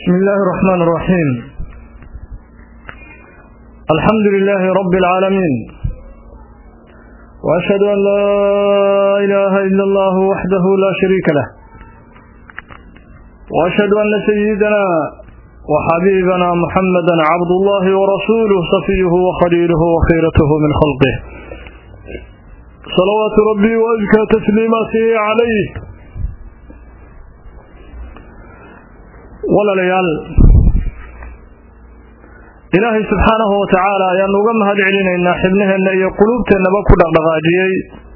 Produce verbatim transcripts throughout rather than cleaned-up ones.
بسم الله الرحمن الرحيم. الحمد لله رب العالمين، وأشهد أن لا إله إلا الله وحده لا شريك له، وأشهد أن سيدنا وحبيبنا محمدا عبد الله ورسوله صفيه وخليله وخيرته من خلقه، صلوات ربي وأزكى تسليماته عليه. walaalayaal ilaahay subxaanahu wa tacaala ayaan uga mahad celinaynaa xibnaheenna iyo quluubteennaba ku dhaqdhaqaajiyey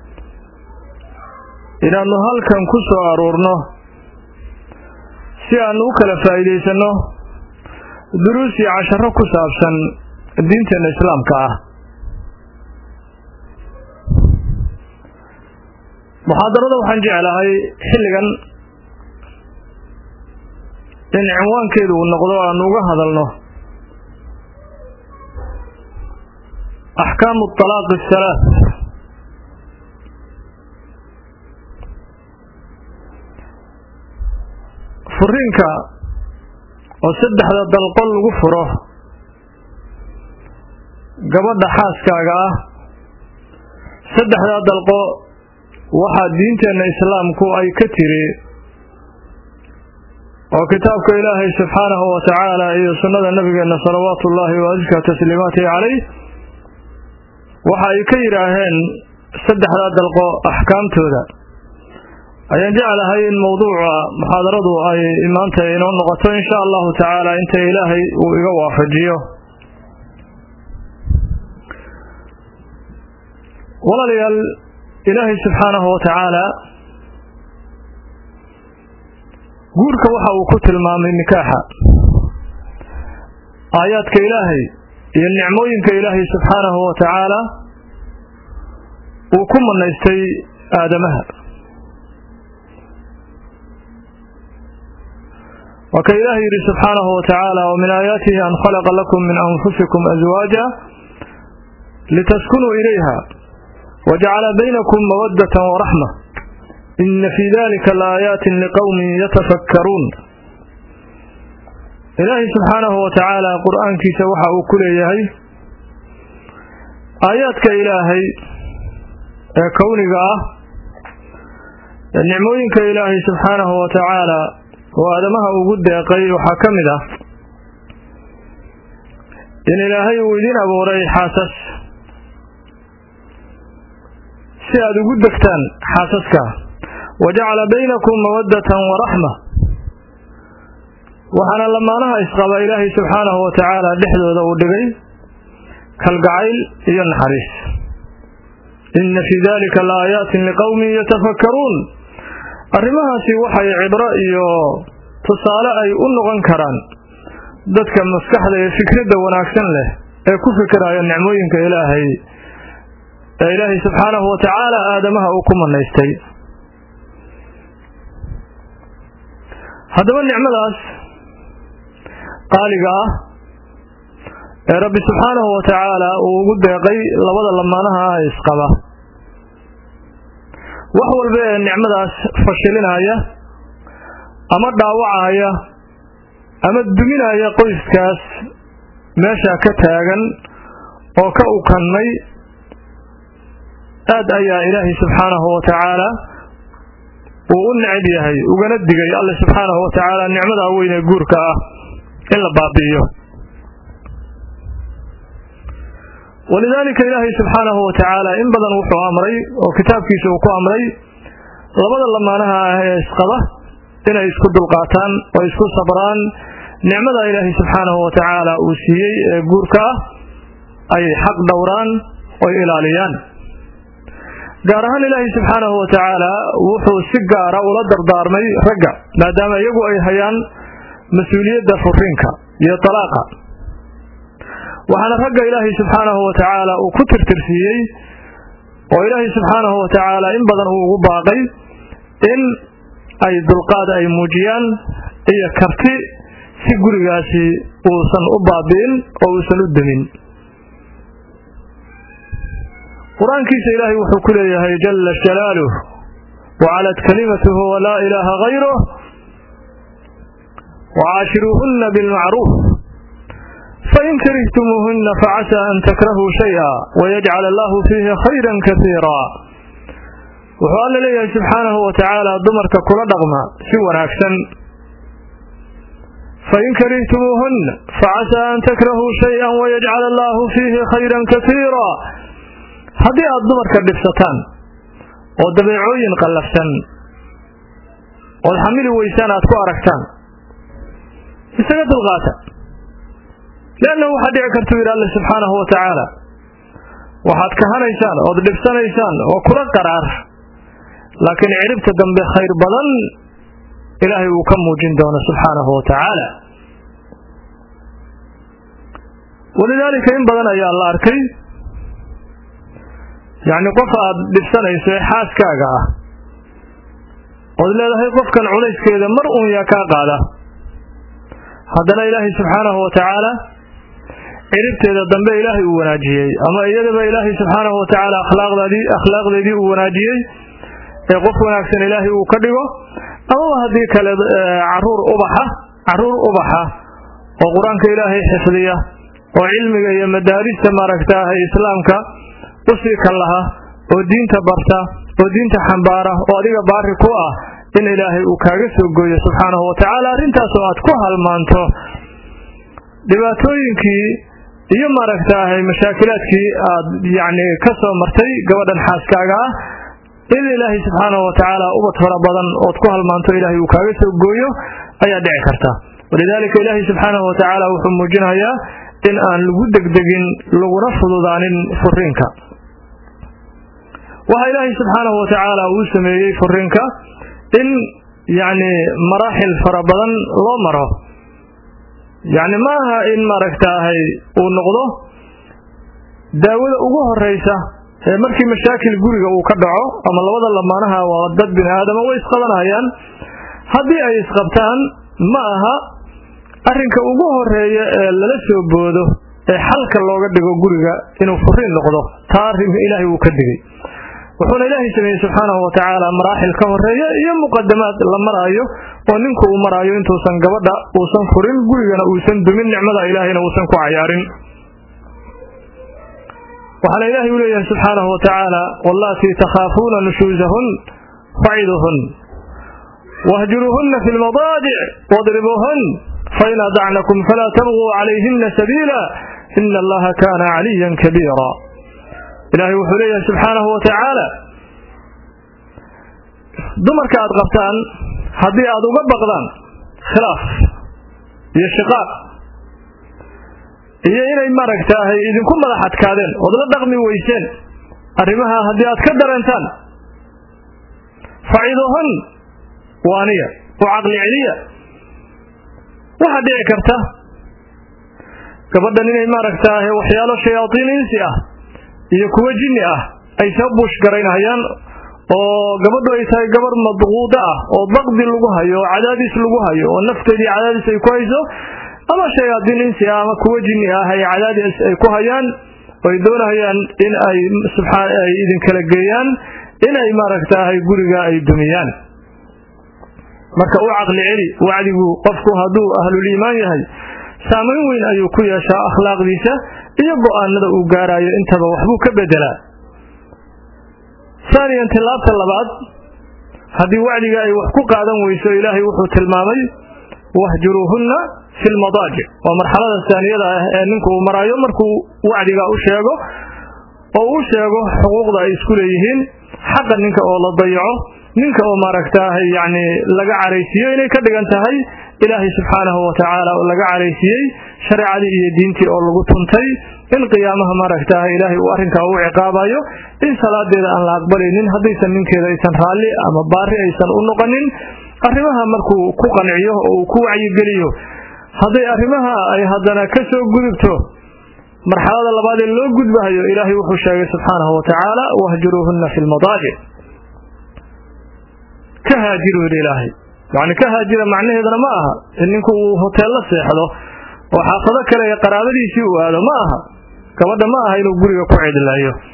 inaannu halkan ku soo aruurno si aannu u kala faa'iidaysanno duruus iyo casharro ku saabsan diinteenna islaamka ah. muxaadarada waxaan jeclahay xilligan in cinwaankeedu uu noqdo aanu uga hadalno axkaamu talaaq asalaath. furiinka oo saddexda dalqo lagu furo gabadha xaaskaaga ah. saddexdaa dalqo waxaa diinteenna islaamku ay ka tiri oo kitaabka ilaahay subxaanahu wa tacaala iyo sunnada nabigeenna salawaatu ullaahi wa askaa tasliimaatihi calayh waxa ay ka yidhaaheen saddexdaa dalqo axkaamtooda. ayaan jeclahay in mawduuca muxaadaradu ay maanta inoo noqoto insha allahu tacaala inta ilaahay uu iga waafajiyo. walaalayaal, ilaahay subxaanahu wa tacaala guurka waxa uu ku tilmaamay nikaaxa. aayaadka ilaahay iyo nicmooyinka ilaahay subxaanahu wa tacaala uu ku manaystay aadamaha. waa ka ilaahay yidhi subxaanahu wa tacaala: wa min aayaatihi an khalaqa lakum min anfusikum aswaaja litaskunuu ilayha wajacala baynakum mawaddatan waraxma inna fii dalika laayaatin liqowmin yatafakkaruun. ilaahay subxaanahu wa tacaala qur'aankiisa waxa uu ku leeyahay aayaadka ilaahay ee kowniga ah ee nicmooyinka ilaahay subxaanahu wa tacaala oo aadamaha ugu deeqay waxaa ka mid ah in ilaahay uu idin abuuray xaasas si aad ugu degtaan xaasaska. wajacala baynakum mawaddatan waraxma, waxaana lamaanaha isqaba ilaahay subxaanahu wa tacaala dhexdooda uu dhigay kalgacayl iyo naxariis. inna fii dalika laayaatin liqowmin yatafakkaruun. arrimahaasi waxay cibro iyo tusaale ay u noqon karaan dadka maskaxda ee fikradda wanaagsan leh ee ku fikiraya nicmooyinka ilaahay ee ilaahay subxaanahu wa tacaala aadamaha uu ku manaystay. haddaba nicmadaas qaaliga ah ee rabbi subxaanahu wa tacaala uu ugu deeqay labada lamaanaha ah isqaba, wax walba ee nicmadaas fashilinaya ama dhaawacaya ama duminaya qoyskaas meesha ka taagan oo ka ukanmay, aad ayaa ilaahay subxaanahu wa tacaala uu u neceb yahay ugana digay alle subxaanahu wa tacaala nicmada weyn ee guurka ah in la baabi'iyo. walidaalika ilaahay subxaanahu wa tacaala in badan wuxuu amray oo kitaabkiisa uu ku amray labada lamaanaha ah ee isqaba inay isku dulqaataan oo isku sabraan nicmada ilaahay subxaanahu wa tacaala uu siiyey ee guurka ah, ay xaq dhowraan oo ilaaliyaan. gaar ahaan ilaahay subxaanahu wa tacaala wuxuu si gaara ula dardaarmay ragga, maadaama iyagu ay hayaan mas-uuliyadda furiinka iyo talaaqa. waxaana ragga ilaahay subxaanahu wa tacaala uu ku tirtirsiiyey oo ilaahay subxaanahu wa tacaala in badan uu ugu baaqay in ay dulqaad ay muujiyaan iyo karti si gurigaasi uusan u baabi'in oo uusan u demin. qur-aankiisa ilaahay wuxuu ku leeyahay jalla jalaaluh wacalat kalimatuhu walaa ilaaha hayruh وعاشروهن بالمعروف فإن كرهتموهن فعسى أن تكرهوا شيئا ويجعل الله فيه خيرا كثيرا. وقال لي سبحانه وتعالى دمرك كل دغما سوى أكسن فإن كرهتموهن فعسى أن تكرهوا شيئا ويجعل الله فيه خيرا كثيرا. هذه الدمرك الدفستان ودبيعوين قلفتان والحميل ويسان أتكو أركتان يسجد الغاتا لأنه واحد يعكرت إلى الله سبحانه وتعالى واحد كهان إيسان ودلبسان إيسان وكرة قرار لكن عربت دم بخير بضل إلهي وكم جندون سبحانه وتعالى. ولذلك إن بدنا يا الله أركي يعني قفا لبسان إيسان حاس كاقا ولذلك قف كان عليس كذا مرء يا كاقا هذا إلهي سبحانه وتعالى عرفت إذا الدنب إلهي وناجيي أما إذا إلهي سبحانه وتعالى أخلاق ذي أخلاق ذي وناجيي يقف وناكسن إلهي وكذبه أما هذه كلا عرور أبحة عرور أبحة وقرآنك إلهي حفظية وعلمك يا مدارس تماركتها إسلامك أسرك الله ودين تبرتا ودين تحنبارة وأديك باركوة إن إلهي وكاغس وقوي سبحانه وتعالى رنتا سوات كوها المانتو dhibaatooyinkii iyo maaragtay mashaakilaatkii aad yaani ka soo martay gabadhan xaaskaaga ah in Ilaahay subhanahu wa ta'ala ubad fara badan oo ku halmaanto Ilaahay uu kaaga soo gooyo ayaa dhici karta. walidaalika Ilaahay subhanahu wa ta'ala wuxuu muujinayaa in aan lagu degdegin laguna fududaanin furiinka. waxa Ilaahay subhanahu wa ta'ala uu sameeyay furiinka in yaani maraaxil fara badan loo maro يعني ما إن ما ركتها ونقضه داود أجوه الرئيسة مركي مشاكل جوري وكدعه أما الوضع لما نها وضد بن آدم ويسقطنا هيان هذه أي سقطان معها أرنك أجوه الرئيسة للسه بوده حلك الله قد جوري إنه فرين نقضه تارهم إلهي وكدقي وحول إلهي سبحانه وتعالى مراحل كهرية هي مقدمات لما رأيه وننكو مرايو انتو سن قبضا وسن فرين قرينا وسن دمين نعمة إلهينا وسن كو عيارين. وحال إلهي وليه سبحانه وتعالى واللاتي تخافون نشوزهن فعيدهن واهجروهن في المضاجع واضربوهن فإن أدعنكم فلا تبغوا عليهن سبيلا إن الله كان عليا كبيرا. إلهي وحليه سبحانه وتعالى دمرك أدغفتان haddii aad uga baqdaan khilaaf iyo shiqaaq iyo inay maragtaahay idinku madax adkaadeen oo la dhaqmi weyseen arrimaha haddii aad ka dareentaan fa'iidahan waaniya oo aqli celiya waxa dhici karta gabadhan inay maragtaahay waxyaalo shayaatiinisi ah iyo kuwa jinni ah ay soo buush garaynayaan oo gabadhu ay tahay gabar madquuda ah oo daqdi lagu hayo cadaadis lagu hayo oo nafteedii cadaadis ay ku hayso ama shayaadiin insi ama kuwa jinni ah ay cadaadis ay ku hayaan oo doonayaan in ay subxaan ay idin kala geeyaan in ay maaragtaahay guriga ay dumiyaan. marka uu aqli celi wacdigu qofku haduu ahlul iimaan yahay saameyn weyn ayuu ku yeeshaa akhlaaqdiisa iyo go'aanada uu gaarayo intaba waxbuu ka bedelaa. ثانيا تلابت اللباد هذه وعدك أي وحكو قادم ويسو إلهي وحو تلمامي واهجروهن في المضاجع. ومرحلة الثانية أنكو مرايو مركو وعدك أشياغو أو أشياغو حقوق ذا يسكوليهين حقا ننك أولا ضيعو ننك أو ماركتاه يعني لقى عريسيه إليك دقانتهي إلهي سبحانه وتعالى لقى عريسيه شرع دي دينتي أولا قطنتي إن قيامها ماركتاه إلهي وأرنك أو عقابايو إن صلاة ديدا أن لا أقبلين هديسا منك إذا إيسان رالي أما باري إيسان أنقنين أرمها مركو كو قنعيه أو كو عيقليه هذي أرمها أي هدنا كسو قدبتو مرحلة اللباد اللو قدبها إلهي وحشاه سبحانه وتعالى واهجروهن في المضاجع كهاجروا الإلهي يعني كهاجر معناه هذا معها إنكو هوتيل سيحضو وحافظك لي قرابلي سيو هذا معها كمدى معها إنو قرية قعيد الله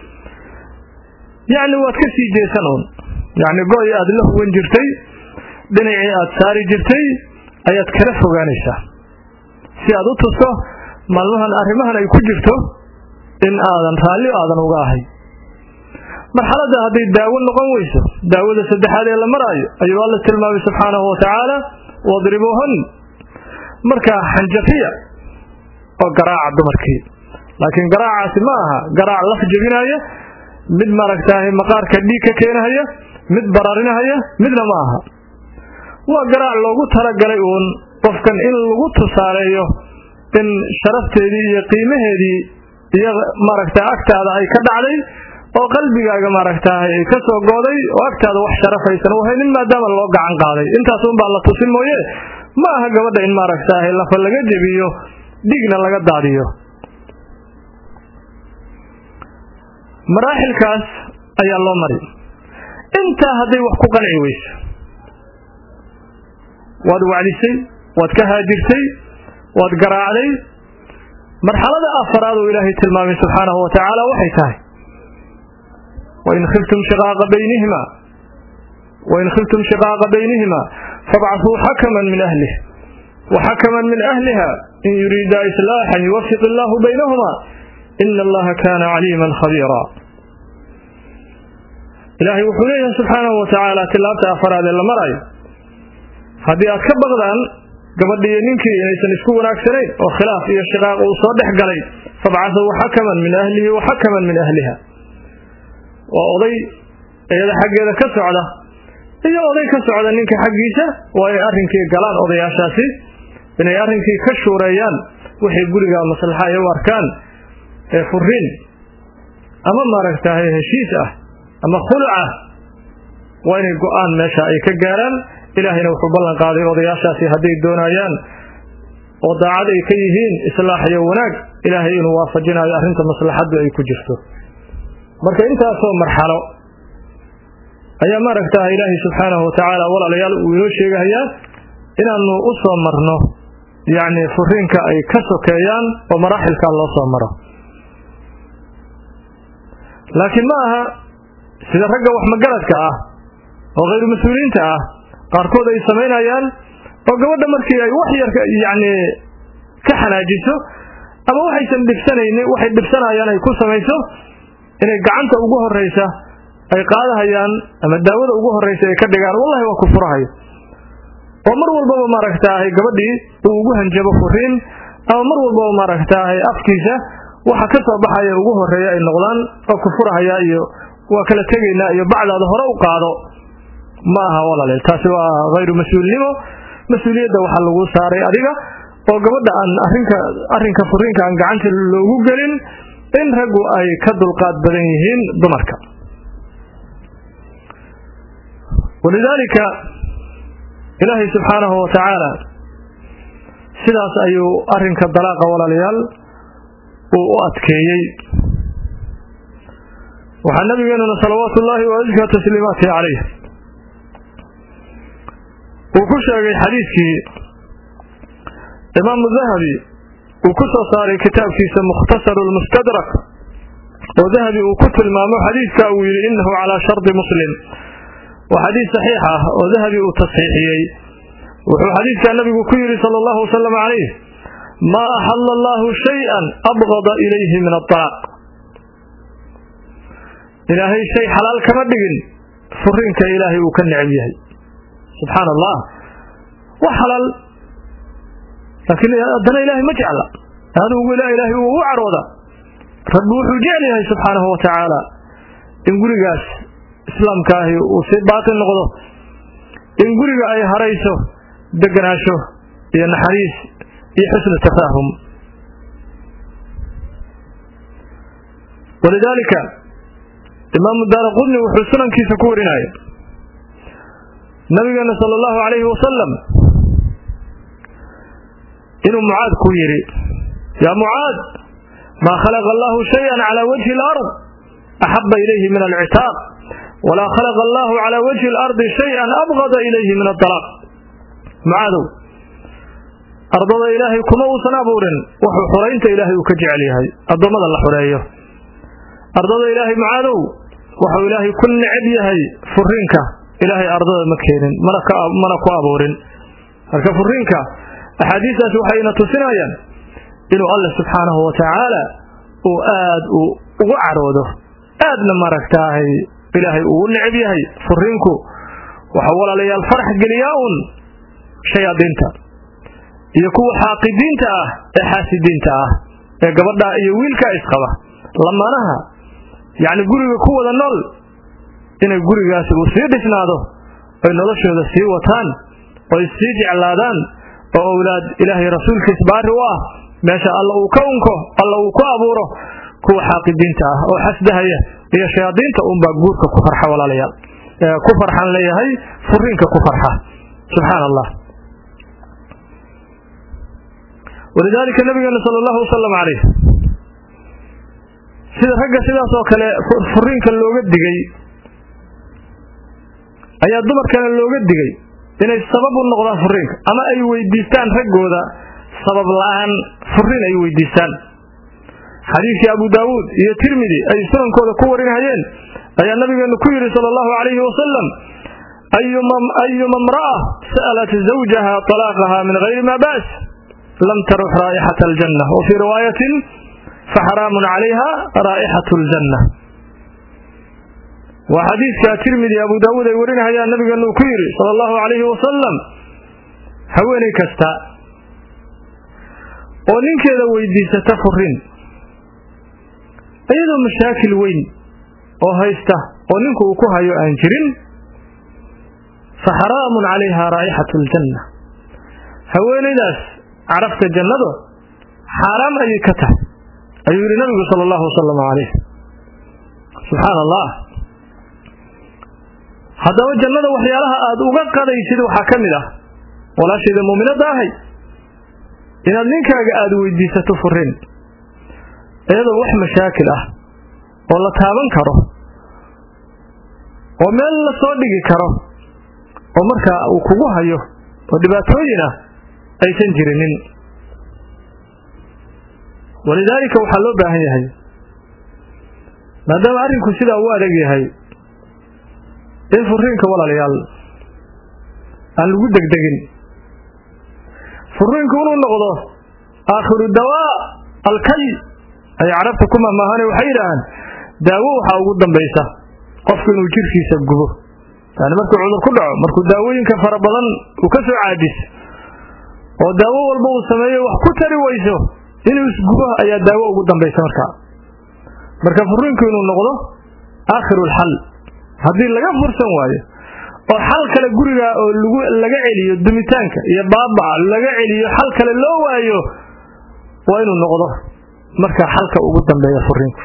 يعني واتكسي جيسانون يعني قوي أدله وين جرتي دنعي أتساري جرتي ayaad kala fogaanaysaa si aad u tusto maalmahan arrimahan ay ku jirto in aadan raalli aadan uga ahay marxaladda hadday daawo noqon weyso daawada saddexaad ee la maraayo ayuu alla tilmaamay subxaanahu watacaala wadribuuhun marka xanjafiya oo garaaca dumarkii laakiin garaacaasi ma aha garaac laf jebinaya mid maaragtaahay maqaarka dhiig ka keenahaya mid bararinahaya midna ma aha waa garaac loogu talagalay uun qofkan in lagu tusaaleeyo in sharafteedii iyo qiimaheedii iyo maaragtaa agtaada ay ka dhacday oo qalbigaaga maaragtaahay ay ka soo gooday oo agtaada wax sharafaysan u haynin maadaama loo gacan qaaday intaas un baa la tusin mooye ma aha gabadha in maaragtaahay lafa laga jebiyo dhigna laga daadiyo maraaxilkaas ayaa loo mari intaa hadday wax ku qanci weyso waad wacdisay waad ka haajirtay waad garaacday marxalada afaraad oo ilaahay tilmaamay subxaanahu watacaala waxay tahay wain khiftum shiqaaqa baynihima wain khiftum shiqaaqa baynihima fabcathuu xakaman min ahlih وحكما من أهلها إن يريد إصلاحا يوفق الله بينهما إن الله كان عليما خبيرا إلهي وحليه سبحانه وتعالى تلابت أفراد المرأي هذه أتكبغدان قبل ينينكي إنيسان يسكون أكثرين وخلاف إيا الشقاق وصدح قلي فبعثوا حكما من أهله وحكما من أهلها وأضي إذا حق إذا كسعده إذا أضي كسعده نينك حقيسة وإي أرنكي قلان أضي أساسي inay arrinkii ka shuurayaan waxay guriga maslaxa iyo arkaan ee furin ama maaragtay heshiis ah ama khulca waa inay go'aan meesha ay ka gaaraan ilaahayna wuxuu ballan qaaday odayaashaasi hadday doonayaan oo daacad ay ka yihiin islaax iyo wanaag ilaahay inuu waafajinayo arrinta maslaxadu ay ku jirto marka intaasoo marxalo ayaa maaragtay ilaahay subxaanahu watacaala walaalayaal uu inoo sheegayaa inaanu u soo marno يعني فرينك أي كسوكيان ومراحل كان الله صامره لكن معها سيدا رقا وحمقالتك آه وغير مسؤولين تآه قاركود أي سمين أيان وقود مركي أي وحي يعني كحنا جيسو أما وحي سندفسانين وحي دفسانا أيان أي كو سميسو إنه قعنت أقوه الرئيسة أي قادها أيان أما الداود أقوه الرئيسة يكدقان والله وكفرها ومر والبابا ما ركتاهي قبدي ووجوهن جاب فرين أو مر والبابا ما ركتاهي أفكيسة وحكسر بحايا وجوه الرياء النغلان أو كفرها يا إيو وكلا تجينا إيو بعد هذا هراء وقعدوا معها ولا لا تاسوا غير مسؤول لما مسؤولية ده وحلو ساري أديكا وقبض أن أرنك أرنك فرين كان قعنت اللوجلين إن رجوا أي كدل قاد بدنيهين دمركا ولذلك إلهي سبحانه وتعالى سلاس أيو أرنك الضلاق ولا ليال وأتكيي وعن نبينا صلوات الله وأزكى تسليماته عليه وكشف حديثك إمام الذهبي وكسر صار كتاب في مختصر المستدرك وذهبي وكتب الإمام حديثك أويل إنه على شرط مسلم وحديث صحيحة وذهبي وتصحيحي وحديث كان النبي كيري صلى الله وسلم عليه ما أحل الله شيئا أبغض إليه من الطلاق إلهي شيء حلال كما بقل فرينك إلهي وكن عميه سبحان الله وحلال لكن أدنى إلهي ما جعل هذا هو لا إلهي وهو عروضة ربوح جعله سبحانه وتعالى إن قرقاس إسلام كاهي وسيبات النقضة إن قرق أي هريسه دقناشه ينحريس يحسن التفاهم ولذلك إمام الدارقطني وحسنا كيف كورنا نبينا صلى الله عليه وسلم إنه معاذ كويري يا معاذ ما خلق الله شيئا على وجه الأرض أحب إليه من العتاق ولا خلق الله على وجه الأرض شيئا أبغض إليه من الطلاق معاذ أرض إلهي كما وصنابور وحو حرينت إلهي وكجعليها الضمد الله حريه أرض إلهي معاذ وحو إلهي كن عبيهي فرينك إلهي أرض مكين ملك ملك أبور marka furiinka axaadiistaas waxayna tusinayaan inuu Allah subxaanahu wa ta'ala uu aad ugu caroodo aadna maragtaahay ilaahay uu neceb yahay furiinku waxa walaalayaal farax geliyaa shayaadiinta iyo kuwa xaaqidiinta ah ee xaasidiinta ah ee gabadha iyo wiilka isqaba lamanaha yaani guriga ku wada nool inay gurigaas uu sii dhisnaado ay noloshooda sii wataan oo sii jeclaadaan oo awlaad ilaahay rasuulkiisa baari u ah meesha Allah uu ka unko Allah uu ku abuuro kuwa xaaqidiinta ah oo xasdahaya iyo shayaadiinta uun baa guurka ku farxa walaalayaal ku farxan leeyahay furiinka ku farxa subhanallah ولذلك النبي صلى الله عليه وسلم عليه sida ragga sidaas oo kale furiinka looga digay ayaa dumarkana looga digay inay sabab u noqdaan furiinka ama ay weydiistaan raggooda sabab la'aan furiin ay weydiistaan xadiiska Abu Daawud iyo Tirmidhi ay sunankooda ku warinayeen ayaa nabigeenu ku yiri sallallahu alayhi wasallam ayyuma ayyuma imra'a sa'alat zawjaha talaqaha min ghayri ma ba's lam taruh ra'ihatal jannah wa fi riwayatin fa haramun 'alayha ra'ihatul jannah wa xadiiska Tirmidhi Abu Daawud ay warinayaan nabigeenu ku yiri sallallahu alayhi wasallam haweeney kasta oo ninkeeda weydiisata furiin ayadoo mashaakil weyn oo haysta oo ninku uu ku hayo aan jirin fa haramun 'alayha ra'ihatul jannah haweeneydaas arafta jannado haram ay ka tahay ayuu yiri nabiga sallallahu alayhi subhanallah hadaba jannada waxyaalaha aad uga qadaysid waxa kamid ah walaashayda muuminada ahay inaad ninkaaga aad weydiisato furiin iyadoo wax mashaakil ah oo la taaban karo oo meel la soo dhigi karo oo marka uu kugu hayo oo dhibaatooyin ah aysan jirinin walidaalika waxa loo baahan yahay maadaama arinku sida uu adag yahay in furiinka walaalayaal aan lagu degdegin furiinku inuu noqdo aakhiru dawaa alkay ay carabta kuma maahane waxay yiraahdaan daawo waxa ugu dambaysa qofku inuu jirkiisa gubo yani markuu cudur ku dhaco markuu daawooyinka fara badan uu ka soo caadis oo daawo walba uu sameeyo wax ku tari wayso inuu isgubo ayaa daawo ugu dambaysa marka marka furiinku inuu noqdo aakhirul hal hadii laga fursan waayo oo xal kale guriga oo lagu laga celiyo dumitaanka iyo baaba laga celiyo xal kale loo waayo waa inuu noqdo marka xalka ugu dambeeya furiinku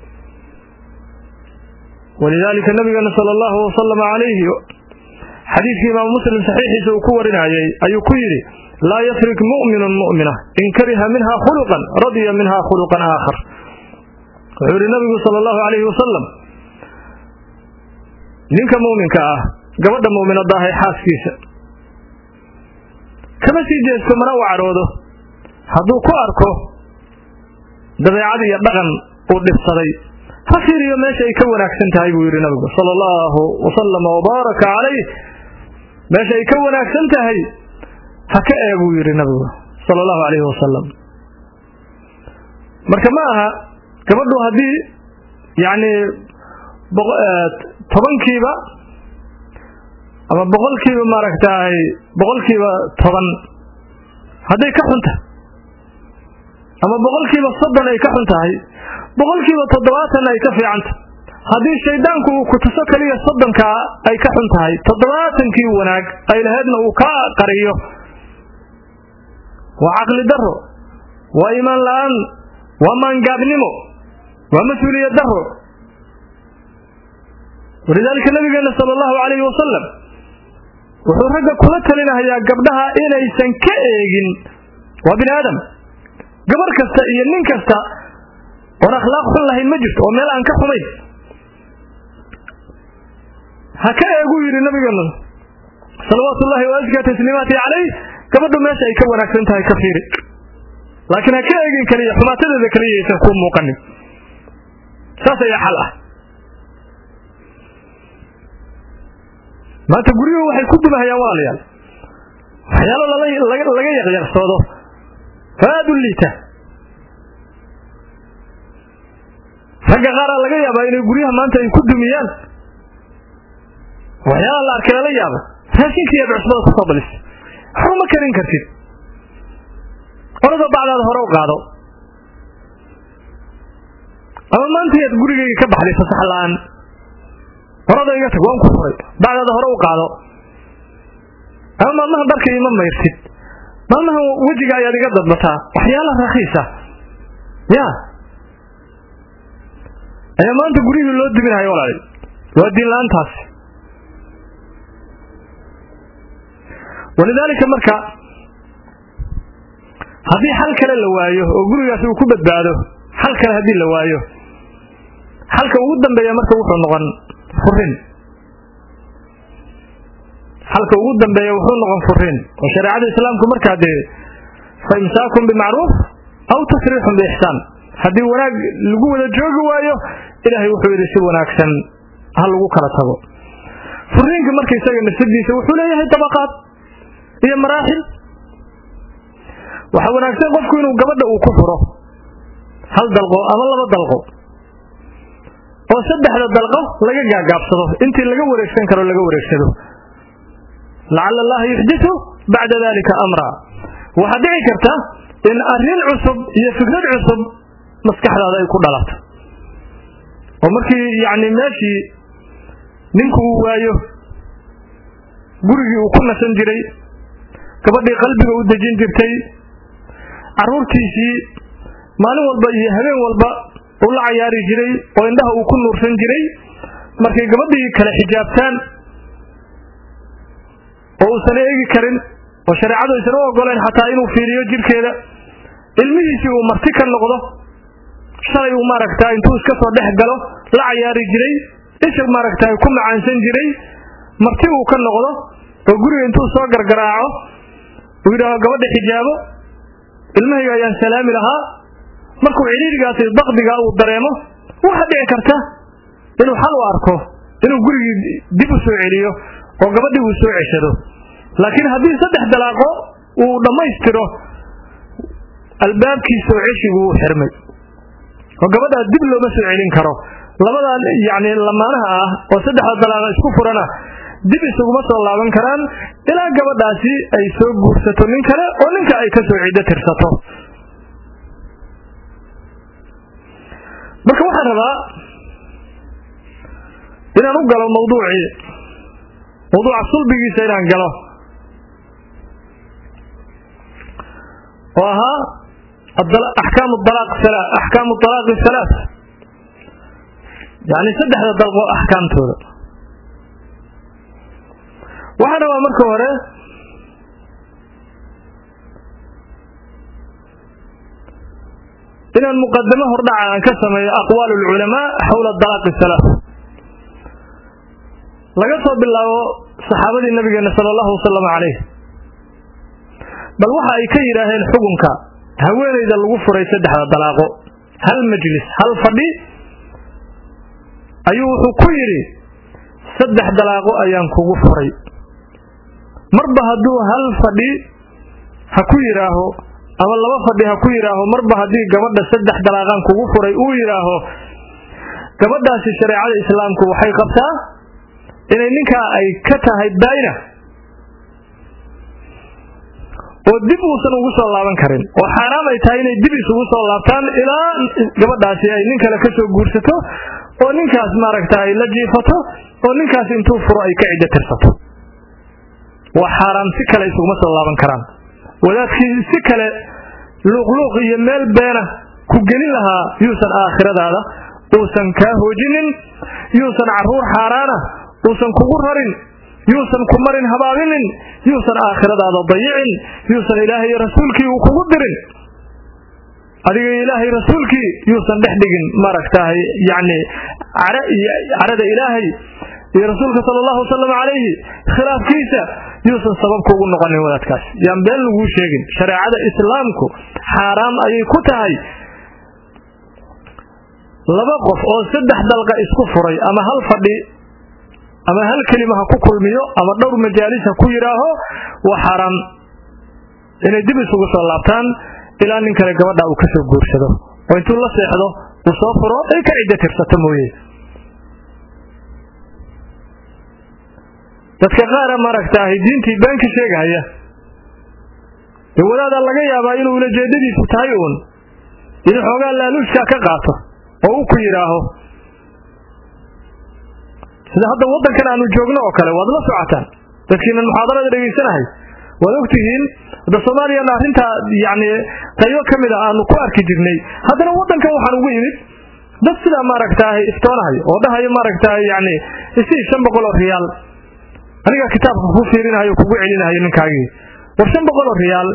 ولذلك النبي صلى الله وسلم عليه حديث إمام مسلم صحيح سوى كورنايي أي كيري لا يفرق مؤمن مؤمنة إن كره منها خلقا رضي منها خلقا آخر وعلى النبي صلى الله عليه وسلم نينك مؤمنك آه قبض مؤمن الله حاس كيسا كما سيجيسك من أوع روده هدو كواركو دبي عادي يبغن قد الصدي فخير يوم ماشي يكون أكسنت هاي بوير النبي صلى الله وسلم وبارك عليه ماشي يكون أكسنت هاي هكا بوير النبي صلى الله عليه وسلم marka maaha gabadhu hadii yaani tobankiiba ama boqolkiiba maaragtay boqolkiiba toban haday ka xunta ama boqolkiiba soddon ay ka xuntahay boqolkiiba toddobaatan ay ka fiicanta hadii shaydaanku uu ku tuso kaliya soddonka ay ka xuntahay toddobaatankii wanaag ay lahaydna uu ka qariyo wa aqli daro wa iman laan wa man gaabnimo wa mas'uuliyad daro ولذلك النبي صلى الله عليه وسلم wuxuu ragga kula talinayaa gabdhaha inaysan ka eegin waa bin aadam gabar kasta iyo nin kasta oo akhlaaq xun lahayn ma jirto oo meel aan ka xumayn haka eegu yiri nabigeena sallallahu alayhi wa sallam tasliimaati alayhi gabadhu meesha ay ka wanaagsan tahay ka fiiri laakiin haka eegin kaliya xumaatada kaliya aysan ku muuqanin saas ayaa xal ah maanta guriga waxay ku dumahayaan walaalayaal waxyaalo laga laga yaqyaqsoodo faadu liita ragga qaar laga yaabaa inay guryaha maanta ay ku dumiyaan waxyaalo la arkay la yaabo raashinkiiyo cusbada ku soo balis waxba ma karin kartid orada bacdaada hore u qaado ama maanta yaad gurigayga ka baxday fasax la'aan orada iga tag waan ku furay bacdaada hore u qaado ama maalmaha dharka ima mayrtid maalmaha wejiga ayaad iga dadbataa waxyaalaha raqiisa ya ayaa maanta gurigii loo diminayo walaal waa diin la'aantaas walidaalika marka haddii xal kale la waayo oo gurigaas uu ku badbaado xal kale haddii la waayo xalka ugu dambeeya marka wuxuu noqon furin xalka ugu dambeeya wuxuu noqon furin oo shariicada islaamku markaa dee faimsaakum bimacruuf aw tasriixun biixsaan haddii wanaag lagu wada joogi waayo ilaahay wuxuu yidhi si wanaagsan ha lagu kala tago furiinka marka isaga nafsadiisa wuxuu leeyahay dabaqaad iyo maraaxil waxa wanaagsan qofku inuu gabadha uu ku furo hal dalqo ama laba dalqo oo saddexda dalqo laga gaagaabsado intii laga wareegsan karo laga wareegsado la'alla allah yuhdithu ba'da dhalika amra waxa dhici karta in arrin cusub iyo fikrad cusub maskaxdaada ay ku dhalato oo markii yaani meeshii ninku uu waayo gurigii uu ku nasan jiray gabadhii qalbiga u dejin jirtay caruurtiisii maalin walba iyo habeen walba uu la ciyaari jiray oo indhaha uu ku nuursan jiray markay gabadhii kala xijaabtaan oo uu san eegi karin oo shariicadu aysan u ogoleen xataa inuu fiiriyo jirkeeda ilmihiisii uu marti ka noqdo shalay uu maaragtaa intuu iska soo dhex galo la ciyaari jiray isha maaragtaa ku macaansan jiray marti uu ka noqdo oo guriga intuu soo gargaraaco uu yiraahdo gabadha xijaabo ilmahayga ayaan salaami lahaa markuu ciriirigaas iyo daqdiga uu dareemo waxa dhici karta inuu xal u arko inuu gurigii dib u soo celiyo oo gabadhii uu soo ceshado laakiin haddii saddex dalaaqo uu dhammaystiro albaabkii soo ceshigu uu xirmay oo gabadha dib looma soo celin karo labadan yaani lamaanaha ah oo saddexda dalaaqa isku furana dib isuguma soo laaban karaan ilaa gabadhaasi ay soo guursato nin kale oo ninka ay ka soo ciido tirsato marka waxaan rabaa inaan u galo mawduucii mawduuca sulbigiisa inaan galo oo ahaa أحكام الطلاق ثلاث أحكام الطلاق الثلاث يعني سدح الطلاق أحكام تودا وحنا ما مركو هره إن المقدمة هرنا عن كسم أقوال العلماء حول الطلاق الثلاث لقصوا بالله صحابة النبي صلى الله وسلم عليه بل وحا أي كيراه الحكمك haweenayda lagu furay saddexda dalaaqo hal majlis hal fadhi ayuu wuxuu ku yiri saddex dalaaqo ayaan kugu furay marba haduu hal fadhi ha ku yiraaho ama laba fadhi ha ku yiraaho marba hadii gabadha saddex dalaaqan kugu furay uu yiraaho gabadhaasi shariicada islaamku waxay qabtaa inay ninka ay ka tahay daayna oo dib uusan ugu soo laaban karin oo xaraam ay tahay inay dib isugu soo laabtaan ilaa gabadhaasi ay nin kale ka soo guursato oo ninkaas maaragtay la jiifato oo ninkaas intuu furo ay ka ciido tirsato waa xaraam si kale isugu soo laaban karaan wadaadkii si kale luqluq iyo meel beena ku gelin lahaa yuusan aakhiradaada uusan ka hoojinin yuusan caruur xaraana uusan kugu rarin yuusan ku marin habaabinin yuusan aakhiradaada dayicin yuusan ilaahay rasuulkii uu kugu dirin adiga ilaahay rasuulkii yuusan dhexdigin maaragtay yaani ara arada ilaahay iyo rasuulka sallallahu alayhi wasallam alayhi khilaafkiisa yuusan sabab kugu noqonin wadaadkaas yaan been lagu sheegin shariicada islaamku xaraam ayay ku tahay laba qof oo saddex dalqa isku furay ama hal fadhi ama hal kalima ku kulmiyo ama dhowr majaalis ku yiraaho wa haram inay dib isugu soo laabtaan ilaa nin kale gabadha uu ka soo guursado oo intuu la seexdo uu soo furo ay ka cidda tirsato mooyee dadka qaar maaragtay diintii been ka sheegaya ee walaada laga yaabaa inuu ula jeedadiisu tahay uun inuu xoogaa laaluushka ka qaato oo uu ku yiraaho sida hadda wadankan aanu joogno oo kale waad la socotaan dadkiina muxaadarada dhageysanahay waad ogtihiin da Soomaaliya arrinta yaani tayo kamid ah aanu ku arki jirnay haddana wadankan waxaan ugu yimid dad sida maaragtay iftoonahay oo dhahayo maaragtay yaani isii shan boqol oo riyaal aniga kitaabka ku fiirinayo kugu celinayo ninkaagi war shan boqol oo riyaal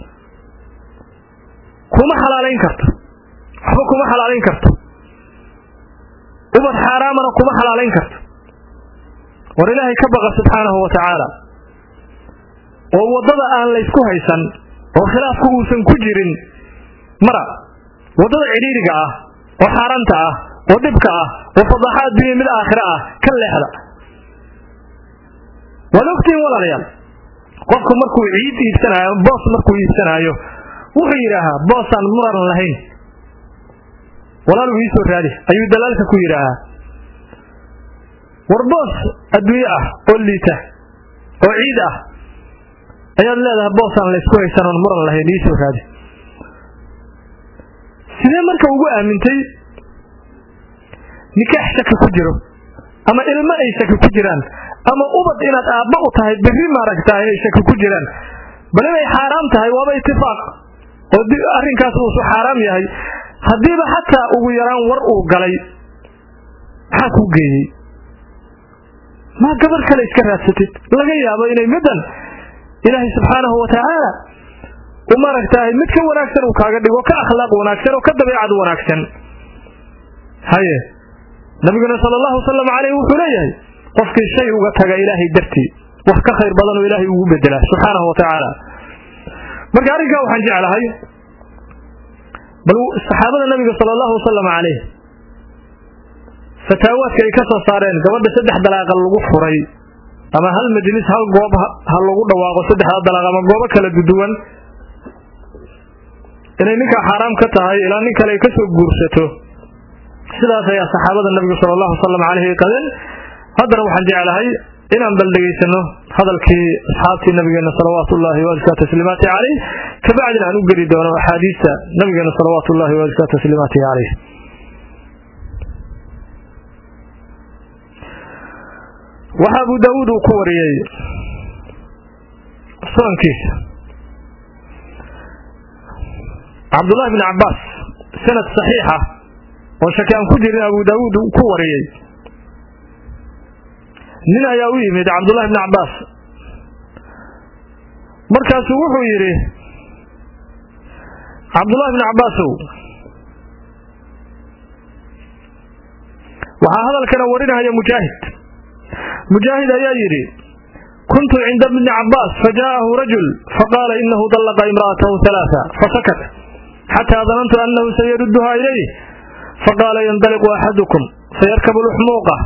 kuma xalaaleyn karto waxba kuma xalaaleyn karto ubad xaraamana kuma xalaaleyn karto war ilaahay ka baqa subhanahu wa ta'ala oo wadada aan la isku haysan oo khilaafku uusan ku jirin mara wadada ciriiriga ah oo xaranta ah oo dibka ah oo fadaxaad dunya mid aakhira ah ka leexda walogtiin walaalayaal qofku markuu ciid iibsanayo boos markuu iibsanayo wuxuu yiraahaa boosan muran lahayn walaal uu soo raadi ayuu dalaalka ku yiraahaa war boos adduunyo ah oo liita oo ciid ah ayaad leedahay boosan la isku haysan oo muran lahayn ii soo raadi sidee marka ugu aamintay nikaax shaki ku jiro ama ilmo ay shaki ku jiraan ama ubad inaad aabba u tahay bari maaragtay ay shaki ku jiraan bal ay xaraam tahay waaba ittifaaq oo arrinkaas uu soo xaraam yahay hadiiba hatta ugu yaraan war uu galay waxa ku geeyay ma gabar kale iska raadsatid laga yaabo inay midan ilaahay subhanahu wa ta'ala umaragtay mid ka wanaagsan uu kaaga dhigo ka akhlaaq wanaagsan oo ka dabeecad wanaagsan haye nabiguna sallallahu sallam alayhi wuxuu leeyahay qofkii shay uga taga ilaahay dartii wax ka khayr badan oo ilaahay ugu bedela subhanahu wa ta'ala marka ariga waxaan jeclahay bal saxaabada nabiga sallallahu sallam alayhi fataawaadka ay ka soo saareen gabadha saddex dalaaq lagu furay ama hal majlis hal goob hal lagu dhawaaqo saddex dalaaq ama goobo kala duwan inay ninka xaraam ka tahay ilaa nin kale ka soo guursato sidaas ay saxaabada nabiga sallallahu sallam alayhi qadan hadana waxaan jeclahay inaan baldageysano hadalkii asxaabtii nabigeena sallallahu wa sallam tasliimaati alayhi kabacdina aan u gari doono ahadiista nabigeena sallallahu wa sallam tasliimaati alayhi waxa Abu Daawud ku wariyay sunankiisa Abdullah ibn Abbas sanad saxiixa oo shakaan ku jirin Abu Daawud ku wariyay nin ayaa u yimid Abdullah ibn Abbas markaas wuxuu yiri Abdullah ibn Abbas waxa hadalkana warinaya Mujaahid مجاهد ayaa yiri كنت عند ابن عباس فجاءه رجل فقال إنه طلق امرأته ثلاثة فسكت حتى ظننت أنه سيردها إليه فقال ينطلق أحدكم فيركب الحموقة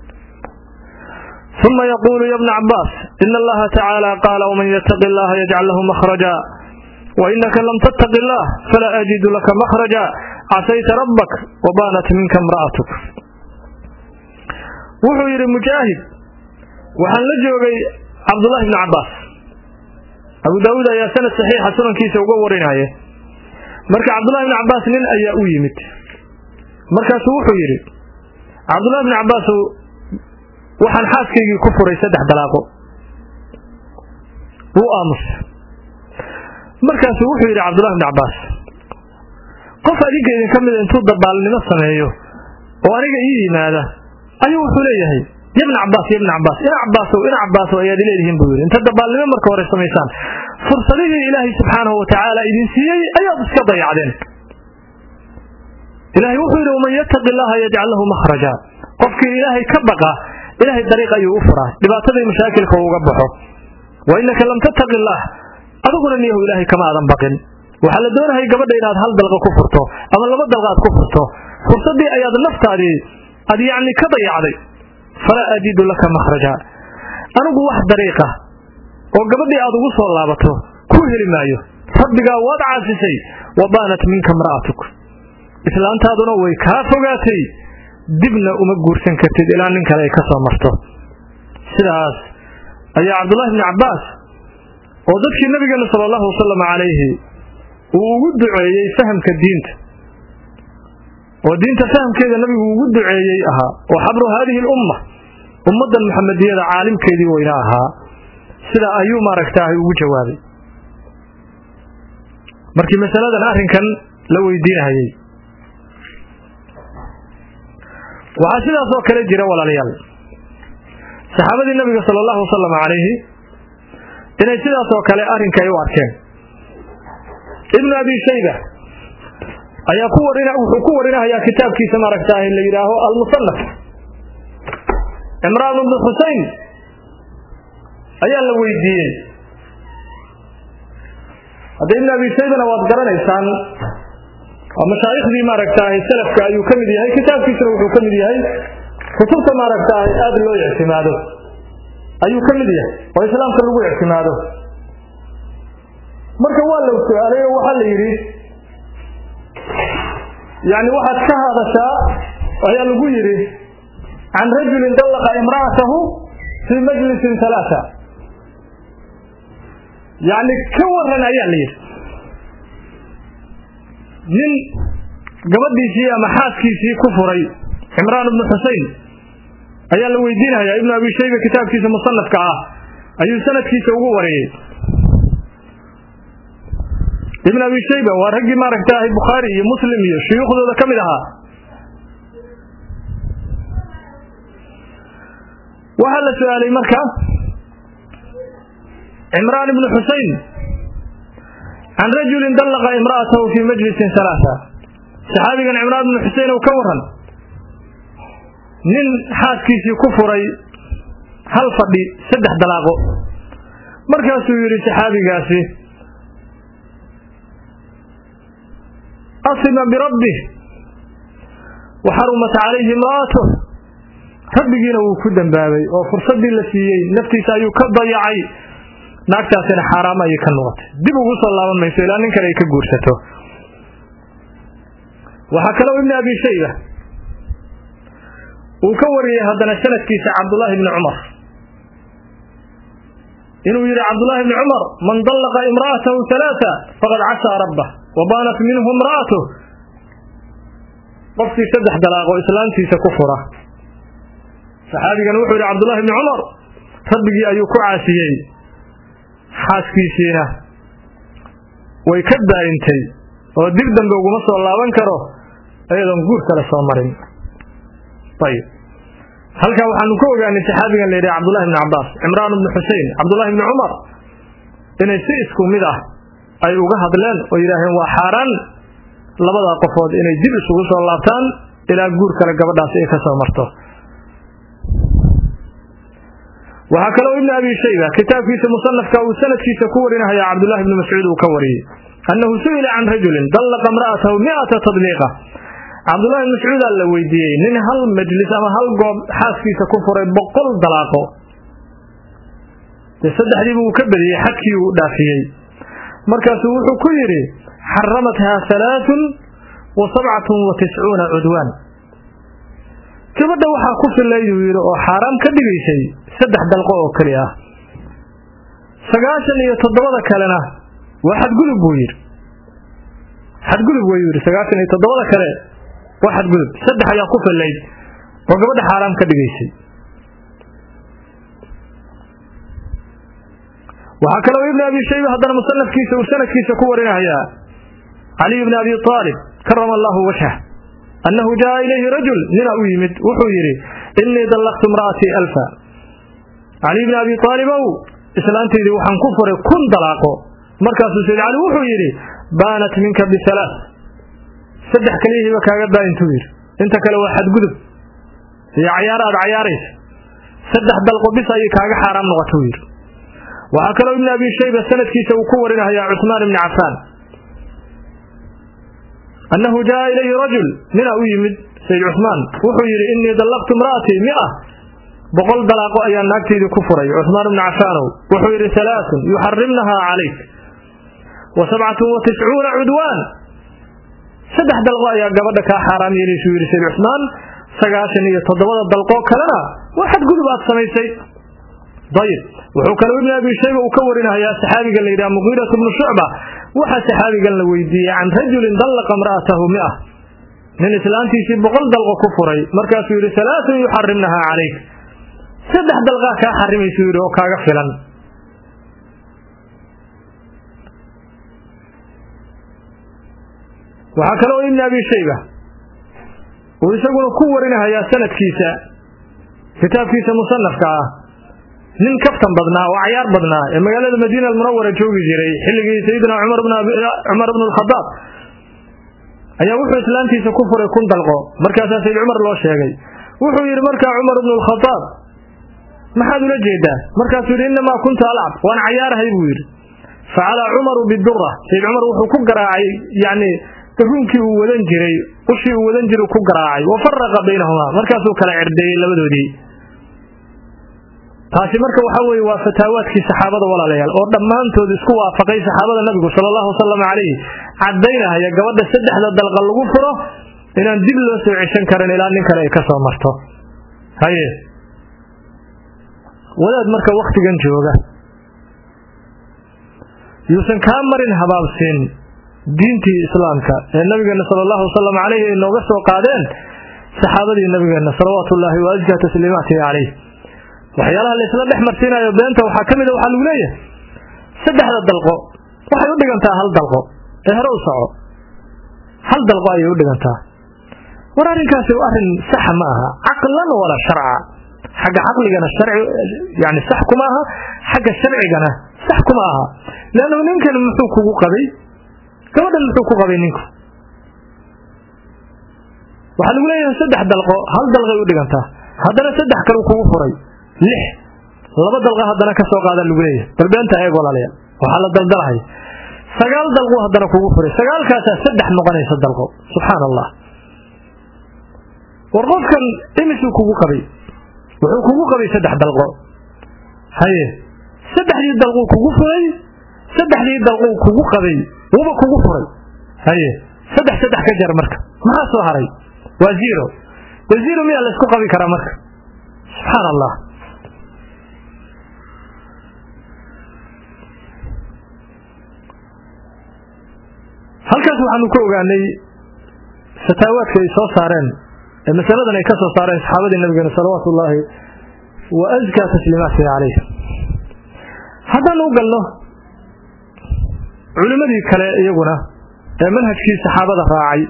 ثم يقول يا ابن عباس إن الله تعالى قال ومن يتق الله يجعل له مخرجا وإنك لم تتق الله فلا أجد لك مخرجا عصيت ربك وبانت منك امرأتك وحو يري مجاهد waxaan la joogay Abdullah ibn Abbas Abu Daawud ayaa sanad saxiix sunankiisa uga warinaya marka Abdullah ibn Abbas nin ayaa u yimid markaas wuxuu yiri Abdullah ibn Abbas waxaan xaaskaygi ku furay saddex dalaaqo uu aamus markaas wuxuu yiri Abdullah ibn Abbas qof adiga idin kamid intuu dabaalnimo sameeyo oo aniga ii yimaada ayuu wuxuu leeyahay يا ابن عباس يا ابن عباس ابن عباس وابن عباس ويا دليلهم بيقول انت دبالنا marka hore sameeysan fursadii ilaahi subhanahu wa ta'ala idin siiyay ayaad iska dayacdeen ilaahi wuxuu yiri man yattaqillaha yaj'al lahu makhraja qofkii ilaahi ka baqa ilaahi dariiq ayuu u furaa dhibaatada mashaakilka uga baxo wa innaka lam tattaqillah aduguna niyahu ilaahi kama aadan baqin waxa la doonahay gabadha inaad hal dalqa ku furto ama laba dalqa ku furto fursadii ayaad naftaadii ad yaani ka dayacday فلا أجد لك مخرجا أنا واحد طريقة وقبل أن أدوس والله بتو ku heli maayo rabbigaa waad caasisay wabaanat minka imra'atuk islaantaaduna way kaa fogaatay dibna uma guursan kartid ilaa nin kale ay ka soo marto sidaas ayaa cabdullaahi ibni cabbaas oo dadkii nabigeena sala allahu wasalam calayhi uu ugu duceeyey fahamka diinta oo diinta fahamkeeda nabigu ugu duceeyey ahaa oo xabru haadihi lumma ummaddan maxamediyada caalimkeedii weyna ahaa sida ayuu maaragtaahay ugu jawaabay markii masaladan arrinkan la weydiinayay waxaa sidaas oo kale jira walaalayaal saxaabadii nabiga sala allahu wasalam calayhi inay sidaas oo kale arrinka ay u arkeen ibnu abi shayba ayaa ku warina wuxuu ku warinayaa kitaabkiisa maaragtaahay la yidhaaho almusannaf imraan ibnu xuseyn ayaa la weydiiyey hadda ibnu abi shaybana waad garanaysaan waa mashaayikhdii maaragtaahay salafka ayuu ka mid yahay kitaabkiisana wuxuu ka mid yahay kutubta maaragtaahay aada loo ictimaado ayuu ka mid yahay oo islaamka lagu ictimaado marka waa la su'aalay oo waxaa la yidhi yani waxaad ka hadashaa ayaa lagu yidhi can rajulin dallaqa imra'atahu fii majlisin halaata yani ka waran ayaa la yidhi nin gabadhiisii ama xaaskiisii ku furay cimraan ibnu xuseyn ayaa la weydiinayaa ibnu abi shayba kitaabkiisa musannafka ah ayuu sanadkiisa ugu wariyey ibnu abi shayba waa raggii maaragtaahay bukhaari iyo muslim iyo shuyuukhdooda ka mid ahaa waxaa la su-aalay marka cimraan ibnu xuseyn can rajulin dallaqa imra'atahu fii majlisin halaata saxaabigan cimraan ibnu xuseyn oo ka waran nin xaaskiisii ku furay hal fadhi saddex dalaaqo markaasuu yidhi saxaabigaasi asima birabbih wa xarumat calayhi imra'atuh rabbigiina wuu ku dembaabay oo fursaddii la siiyey naftiisa ayuu ka dayacay naagtaasina xaaraam ayay ka noqotay dib ugu soo laaban mayso ilaa nin kale ay ka guursato waxaa kaloo ibnu abi shayba uu ka wariyey haddana sanadkiisa cabdullaahi ibni cumar inuu yidhi cabdullaahi ibni cumar man dallaqa imra'atahu halaata faqad casaa rabbah wa baanat minhu imra'atuh qofkii saddex dalaaqo islaantiisa ku fura saxaabigan wuxuu yidhi cabdullaahi ibni cumar rabbigii ayuu ku caasiyey xaaskiisiina way ka daa'intay oo dib dambe uguma soo laaban karo ayadoon guur kale soo marin ayib halkaa waxaanu ka ogaanay saxaabigan la yidhaha cabdullahi ibni cabbaas cimraan ibnu xuseyn cabdullahi ibni cumar inay si isku mid ah ay uga hadleen oo yidhaaheen waa xaaraan labadaa qofood inay dib isugu soo laabtaan ilaa guur kale gabadhaasi ay ka soo marto waxaa kaloo ibnu abi shayba kitaabkiisa musannafka uu sanadkiisa ku warinaya cabdullahi ibni mascuud uu ka wariyey annahu su'ila can rajulin dallaqa imra'atahu mi'ata tadliiqa cabdullahi ibni mascuudaa la weydiiyey nin hal majlis ama hal goob xaaskiisa ku furay boqol dalaaqo dee saddexdiiba uu ka badiyey xadkii uu dhaafiyey markaasuu wuxuu ku yidhi xaramathaa halaaثun wa sabcatun wa tiscuuna cudwaan gabadha waxaa ku filayduu yidhi oo xaaraam ka dhigaysay saddex dalqo oo keli ah sagaashan iyo toddobada kalena waa xadgudub buu yidhi xadgudub wayuu yidhi sagaashan iyo toddobada kale waa xadgudub saddex ayaa ku filayd oo gabadha xaaraam ka dhigaysay waxaa kaloo ibnu abi shayba haddana musanafkiisa uu sanadkiisa ku warinayaa caliy bni abi aalib karama allahu wajhah annahu jaa ilayhi rajul nina u yimid wuxuu yidhi innii dallaqtu imra'atii alfa cali bni abi aalibow islaantaydii waxaan ku furay kun dalaaqo markaasuu sayd cali wuxuu yidhi baanat minka bihalaath saddex kaliyihiiba kaaga daa'intuu yidhi inta kale waa xadgudub iyo cayaar aad cayaaraysa saddex dalqo bis ayay kaaga xaaraam noqotuu yidhi waxaa kaloo ibnu abi shayba sanadkiisa uu ku warinayaa cusmaan ibni cafaan annahu jaa ilayhi rajul nina u yimid sayd cusmaan wuxuu yidhi innii dallaqtu imra'atii mia boqol dalaaqo ayaa naagtaydii ku furay cusmaan ibni cafaanow wuxuu yidhi halaaثun yuxarimnahaa calayk وسبعة وتسعون عدوان سدح دلقاء يا قبضة كحرام يليسو يرسل عثمان سقاشن يتضبط الدلقاء كلنا واحد قلبات سميسي طيب وحكى ابن أبي شيبة وكورنا يا سحابي قال لي إذا مغيرة بن شعبة وحا سحابي قال له ويدي عن رجل دلق امرأته مئة من إسلامتي في بقل دلق كفري مركز يري ثلاثة يحرمنها عليك سدح دلقاء كحرم يسيري وكاغفلا وحكى ابن أبي شيبة ويسأقول كورنا يا سنة كيسة كتاب كيسة مصنف كاه nin kaftan badnaa oo ciyaar badnaa ee magaalada Madiina al-Munawwara joogi jiray xilligii Sayyidina Umar ibn Umar ibn al-Khattab ayaa wuxuu islaantiisa ku furay kun dalqo markaas Sayyid Umar loo sheegay wuxuu yiri markaa Umar ibn al-Khattab maxaad ula jeedaa markaas yiri inma kunta alab waan ciyaarahay buu yiri faala Umar bid-durra Sayyid Umar wuxuu ku garaacay yaani ruunkii uu wadan jiray ushii uu wadan jiray ku garaacay wa farqa baynahuma markaas uu kala cirdeeyay labadoodii taasi marka waxa weey waa fataawaadkii saxaabada walaalayaal oo dhamaantood isku waafaqay saxaabada nabiga sallallahu alayhi wasallam calayhi cadeynaya gabadha saddexda dalqa lagu furo inaan dib loo soo cishan karin ilaa nin kale ay ka soo marto haye walaad marka waqtigan jooga yuusan ka marin habaabsin diintii islaamka ee nabiga sallallahu alayhi wasallam calayhi inooga soo qaadeen saxaabadii nabiga sallallahu alayhi wa azka tasliimaati calayhi waxyaalaha la isla dhex marsiinayo beenta waxa kamid ah waxa lagu leeyahay saddexda dalqo waxay u dhigantaa hal dalqo ee hore u soco hal dalqo ay u dhigantaa wararinkaasi waa arin sax ma aha aqlan wala shar'a xaga aqligana sharci yani sax kuma aha xaga sharcigana sax kuma aha laana ninkan muxuu kugu qabay gabadhan muxuu ku qabay ninku waxa lagu leeyahay saddex dalqo hal dalqo ay u dhigantaa haddana saddex kale kugu furay lix laba dalqa haddana ka soo qaada lagu leeyahay balbeenta ay walaalayaal waxa la daldalahay sagaal dalqo haddana kugu furay sagaalkaas saddex noqonaysa dalqo subhanallah warqofkan imisu kugu qabay wuxuu kugu qabay saddex dalqo haye saddexdii dalqo kugu furay saddexdii dalqo kugu qabay waba kugu furay haye saddex saddex ka jar marka maxaa soo haray waa zero zero miya la isku qabi karaa marka subhanallah halkaas waxaanu ku ogaanay fataawaadka ay soo saareen ee masaladan ay ka soo saareen saxaabadii nabiga sallallahu alayhi wa azka tasliimaati alayhi haddana u galno culimadii kale iyaguna ee manhajkii saxaabada raacay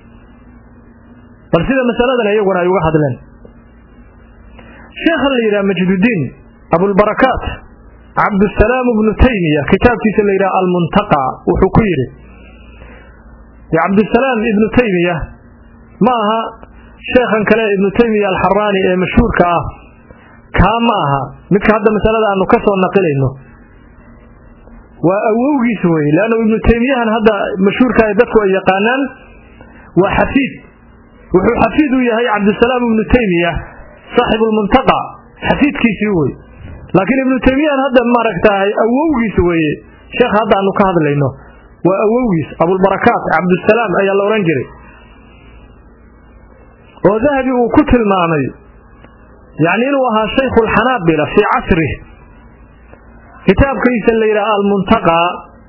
bal sida masaladan iyaguna ay uga hadleen sheekh la yiraahdo Majduddin Abu al-Barakat Abd al-Salam ibn Taymiyyah kitaabkiisa la yiraahdo al-Muntaqa wuxuu ku yiri يا عبد السلام ابن تيمية معها شيخا كلا ابن تيمية الحراني مشهور كاه كاماها مثل هذا مسألة أنه كسر النقل إنه وأوجي سوي لأنه ابن تيمية هذا مشهور كايدك ويقانان وحفيد وحفيد يا عبد السلام ابن تيمية صاحب المنتقى حفيد كيسوي لكن ابن تيمية هذا ما ركتاه أوجي سوي شيخ هذا أنه كهذا لأنه وأويس أبو البركات عبد السلام أي الله رنجري وذهبي وكتل معني يعني إنه شيخ الحنابلة في عصره كتاب كيس اللي رأى المنتقى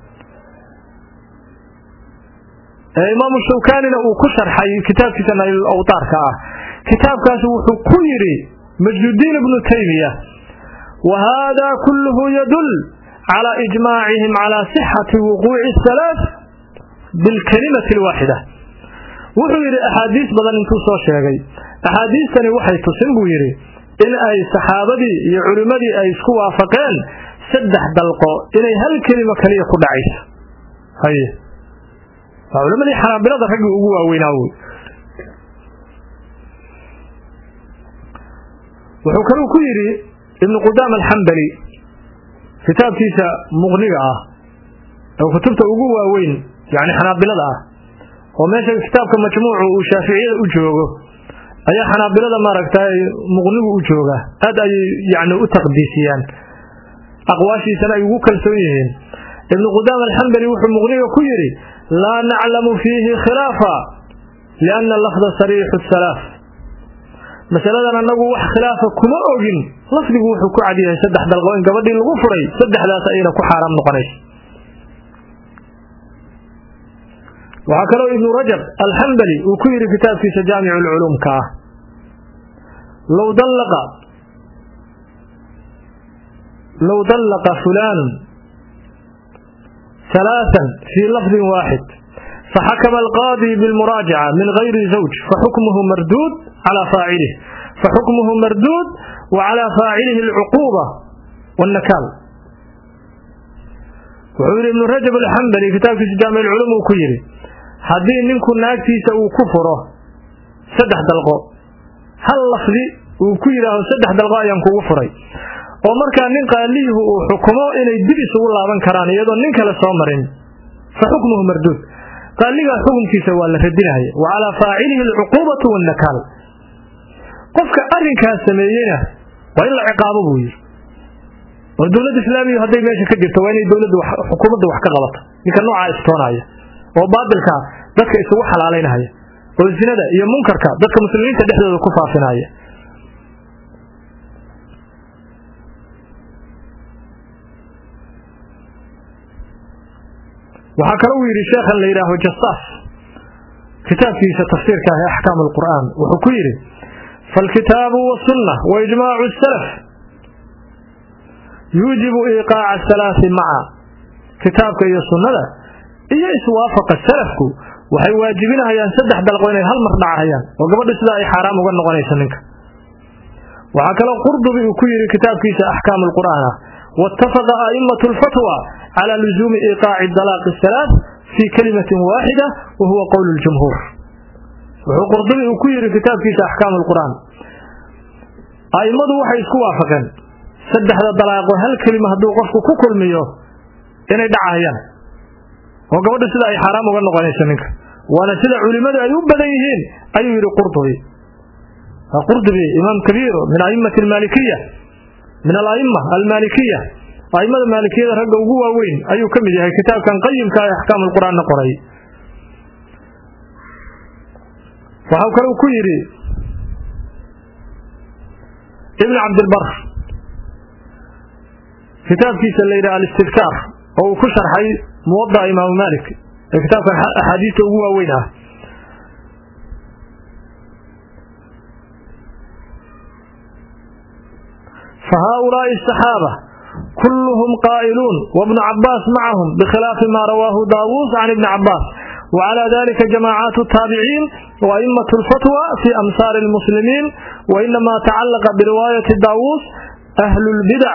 إمام الشوكاني له كسر حي كتاب كيس الأوطار كاه كتاب كاسو كيري مجدودين ابن تيمية وهذا كله يدل على إجماعهم على صحة وقوع الثلاث بالكلمة الواحدة وحير أحاديث بدل انتو سو شيغي أحاديث تاني وحي تسنبو يري إن أي صحابتي يعلمدي أي سكو وافقين سدح دلقو إن هل كلمة كلية قد عيس هاي فعلمدي حنابلة رجل أقوى ويناوي وحكروا كيري ابن قدام الحنبلي كتاب كيسا مغنية أو كتبته أقوى وين يعني حنابلة وماشي كتاب كمجموع وشافعية أجوغه أي حنابلة ما ركتاي مغنية أجوغه هذا يعني أتقديسيان أقواشي سنة يوكل سويهن ابن قدامة الحنبلي وحو مغنيه كيري لا نعلم فيه خلافا لأن اللفظ صريح الثلاث مثلا أنه وح خلافة كما أوجن لفظه وحو كعديه سدح دلغوين قبضي الغفري سدح ذات أين كحارم نقنيش وهكذا ابن رجب الحنبلي وكيري كتاب في جامع العلوم كاه لو دلق لو دلق فلان ثلاثا في لفظ واحد فحكم القاضي بالمراجعة من غير زوج فحكمه مردود على فاعله فحكمه مردود وعلى فاعله العقوبة والنكال. وعور ابن رجب الحنبلي كتاب في جامع العلوم وكيري هذه منكم ناكتيسة وكفره سدح دلقاء هل لفظي وكيره سدح دلقاء ينكو وفري ومركا ننقى ليه حكمه إلي دبس والله من كران يدو ننكى لسومرين فحكمه مردود قال لي حكم في سوال لردنا وعلى فاعله العقوبة والنكال قفك أرنك السميينة وإلا عقابه بوير والدولة الإسلامية هذه ماشي كجر تواني دولة حكومة وحكا غلط لكن نوعها استوناية وبابلك ذاتك يسوحل علينا هاي والزنا ده هي منكرك ذاتك مسلمين تدحل الكفار في نهاية وهكذا ويري شيخا ليراه جصاص كتاب في تفسير كاه أحكام القرآن وحكيري فالكتاب والسنة وإجماع السلف يوجب إيقاع الثلاث معا كتابك يا السنة إيه إسوافق السلف وحي واجبينها ينسدح دلقوين هل مرضعها يان وقبل إسلاء حرام وقلنا غنيسنك وهكذا قرضبي وكيري كتاب في أحكام القرآن واتفق أئمة الفتوى على لزوم إيقاع الطلاق الثلاث في كلمة واحدة وهو قول الجمهور. وهو قرضبي وكير كتاب في أحكام القرآن أئمة وحي سوافقا سدح الطلاق وهل كلمة دو قفك كل ميو إن يدعها ين وقبل سلا حرام وقالنا غنيش منك وانا سلا علماء أيوب بديهين أيوب قرضبي قرضبي إمام كبير من أئمة المالكية من الأئمة المالكية أئمة المالكية رجعوا جوا وين أيو كم جه كتاب كان قيم كأحكام القرآن قرأي وهكذا كيري ابن عبد البر كتاب كيس الليلة الاستذكار أو كشر حي موضع إمام مالك كتاب كان أحاديثه جوا وينها فهؤلاء الصحابة كلهم قائلون وابن عباس معهم بخلاف ما رواه داوود عن ابن عباس وعلى ذلك جماعات التابعين وأئمة الفتوى في أمصار المسلمين وإنما تعلق برواية داوود أهل البدع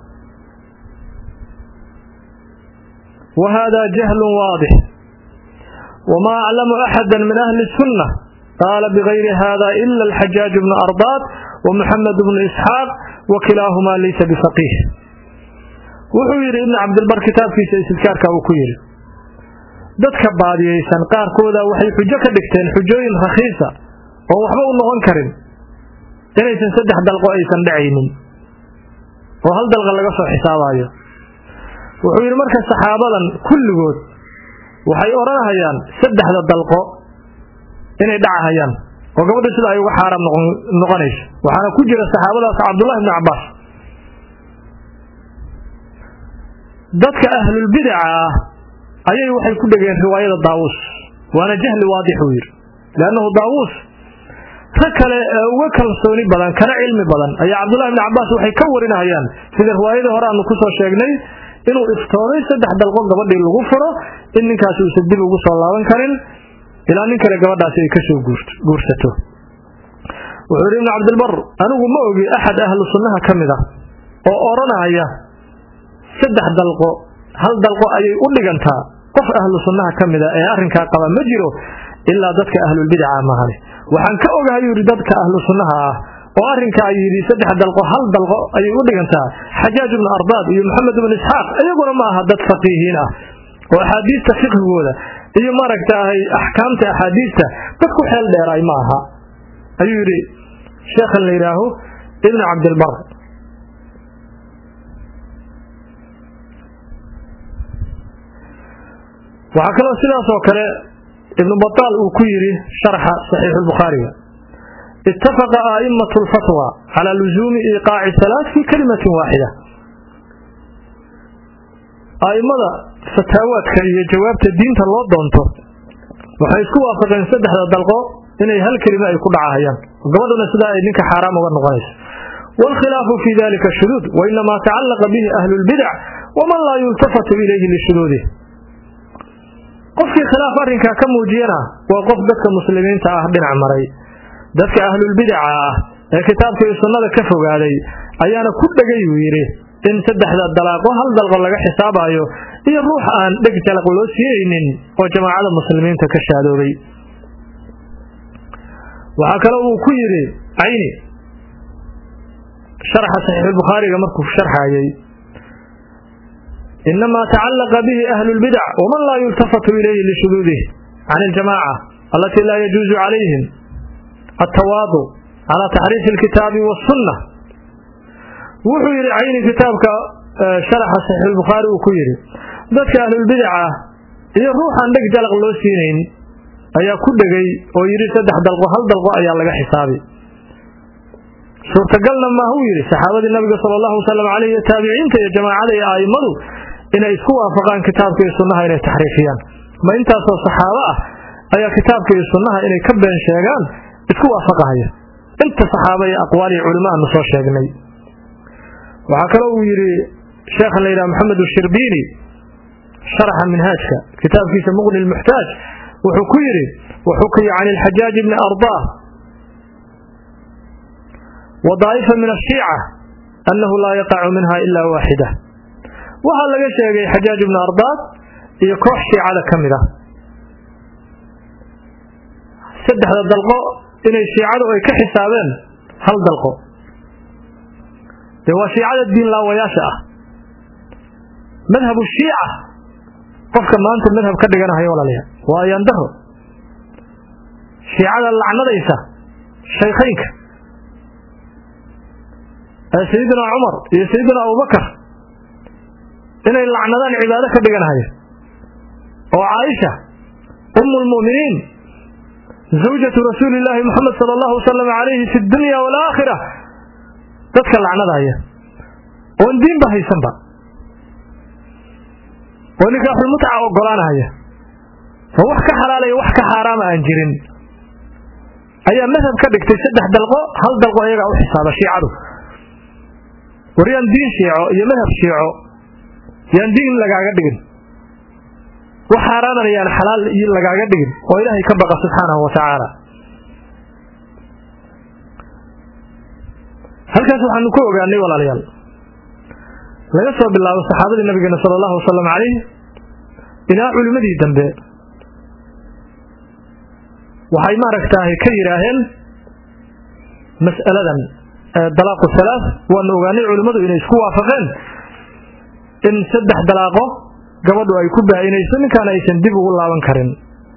وهذا جهل واضح وما أعلم أحدا من أهل السنة قال بغير هذا إلا الحجاج بن أرباط ومحمد بن إسحاق وكلاهما ليس بفقيه وحوير ابن عبد البر كتاب في سلسلكارك وكوير ددك بادييسان قار كودا waxay xujo ka dhigteen xujooyin raxiisa oo waxba u noqon karin inaysan saddex dalqo aysan dhacaynin oo hal dalqa laga soo xisaabayo wuxuu yiri marka saxaabadan kulligood waxay oranayaan saddexda dalqo inay dhacayaan oo gabadha sida ay uga xaraam noqonayso waxaana ku jira saxaabadaas Abdullah ibn Abbas dadka ahlul bid'ah ayay waxay ku dhageen riwaayada Daawus waana jahli waadix u yiri laanahu Daawus fakale uga kalsooni badan kana cilmi badan ayaa Abdullah ibn Abbas waxay ka warinayaan sida riwaayada hore aanu ku soo sheegnay inuu iftooray saddex dalqo gabadhii lagu furo in ninkaas uu dib ugu soo laaban karin ilaa nin kale gabadhaas ay ka soo guursato wuxuu ibn Abd al-Barr anigu ma ogi ahad ahlu sunnaha kamida oo oranaya saddex dalqo hal dalqo ayay u dhigantaa qof ahlu sunnaha kamida ee arrinka qaba ma jiro illa dadka ahlul bid'ah maahan waxaan ka ogahay yiri dadka ahlu sunnaha ah oo arrinka ay yiri saddex dalqo hal dalqo ayay u dhigantaa Hajjaj ibn Arbad iyo Muhammad ibn Ishaq ayaguna ma aha dad faqiihiin ah oo ahadiista fiqhigooda iyo maragtaay ahkaamta ahadiista dadku xeel dheeray ma aha ayuu yiri sheekh leeyahay ibn Abd al-Barr وعكلا سلاس وكلا ابن بطال وكيري شرح صحيح البخاري اتفق أئمة الفتوى على لزوم إيقاع الثلاث في كلمة واحدة أئمة فتاوات كي جوابت الدين تلوض دونته وحيسكوا فقين سدح الدلقاء إن هل كلمة يكون عاهيا وقبضنا سداء إنك حرام ونغيس والخلاف في ذلك الشذوذ وإنما تعلق به أهل البدع ومن لا يلتفت إليه لشذوذه قفك خلاف أرنك كم وجينا وقف دك مسلمين تأهدين عمري دك أهل البدع كتابك السنة كفوا علي أيانا كل جيو يريه إن سدح ذا الدلاق وهل دلق لك حسابه هي الروح أن دقت لقلوسيين وجماعة المسلمين تكشهدوا بي وهكذا كيري عيني شرح صحيح البخاري مركو في شرح عيني إنما تعلق به أهل البدع ومن لا يلتفت إليه لشذوذه عن الجماعة التي لا يجوز عليهم التواضع على تحريف الكتاب والسنة وحير عين كتابك شرح صحيح البخاري وكيري ذاتك أهل البدع يروح عندك جلق اللوسينين أي كل جي ويريد سدح دلقو هل دلقو أي الله حسابي سورة قلنا ما هو يري صحابة النبي صلى الله عليه وسلم التابعين يا جماعة علي آيمانو إن يسكوا فقان كتابك السنة إن تحريفيان ما أنت صحابة أي كتابك السنة إن كبن شيغان يسكوا فقاها أنت صحابة أقوال علماء نصوص شيغني وعكروا يري شيخ الليلة محمد الشربيني شرح منهاجك كتاب في مغني المحتاج وحكيري وحكي عن الحجاج بن أرضاه وضائفة من الشيعة أنه لا يقع منها إلا واحدة وهل لقى شيء حجاج بن أرضاه يكوح شيعة كاملة سدح هذا الدلقاء إن الشيعة ويكحسابين هل دلقاء هو شيعة الدين لا وياشأ مذهب الشيعة قف كما أنت المذهب كدقنا هاي ولا ليها وينده شيعة اللعنة ليس شيخينك سيدنا عمر يا سيدنا أبو بكر إن اللعنة العبادة كدقنا هاي وعائشة أم المؤمنين زوجة رسول الله محمد صلى الله وسلم عليه في الدنيا والآخرة تذكر اللعنة هاي والدين بهي سنبا ونكاح المتعة وقران هاي فوحك حلالي وحك حرام أنجرين أي مذهب كدك تسدح دلقو هل دلقو يقع حساب الشيعة وريان دين شيعو يمذهب شيعو يان دين لقا قدقن وحرانا يان حلال لقا قدقن وإلهي كبق سبحانه وتعالى هل كان سبحانه نكوه قاني ولا ليال لا يصوب الله والصحابة النبي صلى الله عليه وسلم عليه إلى علمدي دنبه وحي ما ركتاه كيراهن مسألة دلاق الثلاث وأن أغاني علمده إنه يسكوا وافقين إن سدح دلاقه قبضوا أي كبه إنه يسن كان يسندبه الله وانكرن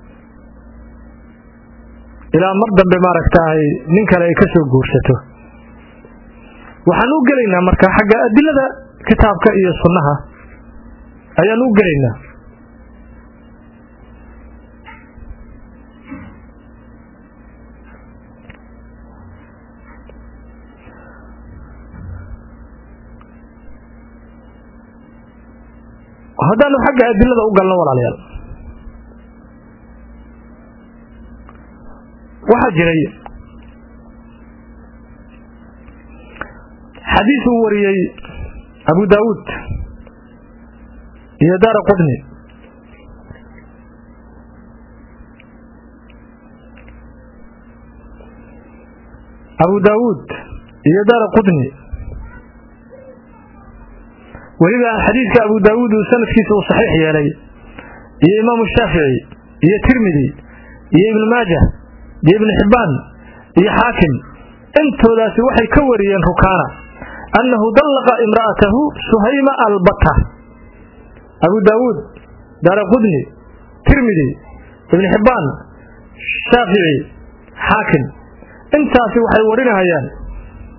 إلى مرضا بما ركتاه منك لا يكسر قرشته وحنو قلينا مركا حق أدلة كتابك إيا الصنها أي نو قلينا هذا له حق أدلة أقلنا ولا ليال وحجري حديث وريي أبو داود هي دار قطني أبو داود هي دار قطني وإذا حديث أبو داود سنة كيسه صحيح يا لي هي إمام الشافعي هي ترمذي هي ابن ماجه هي ابن حبان هي حاكم انتو لا سوحي كوريا ركانا أنه طلق امرأته سهيمة البتة أبو داود دار قطني ترمذي ابن حبان الشافعي حاكم انت سوحي ورنا هيان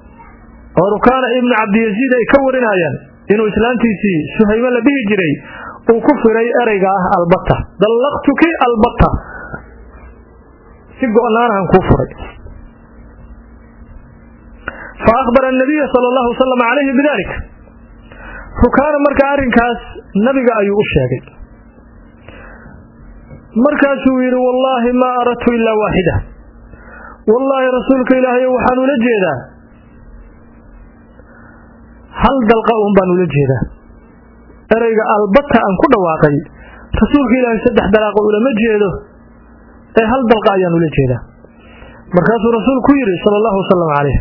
وركانا ابن عبد يزيد يكورنا هيان إنه إسلامتيسي سهيمة لبيه جري وكفري أرجع البتة طلقتك البتة سجوا النار عن كفري فأخبر النبي صلى الله عليه وسلم عليه بذلك فكان مركز كاس نبي أيو الشاهد مركز وير والله ما أردت إلا واحدة والله رسولك إلهي وحنو لجيدا هل دلقاهم بانو لجيدا أريق البتة أن كل واقعي رسولك إلهي سدح دلاقه إلى مجيده أي هل دلقا أيانو لجيدا مركز رسول كويري صلى الله عليه وسلم عليه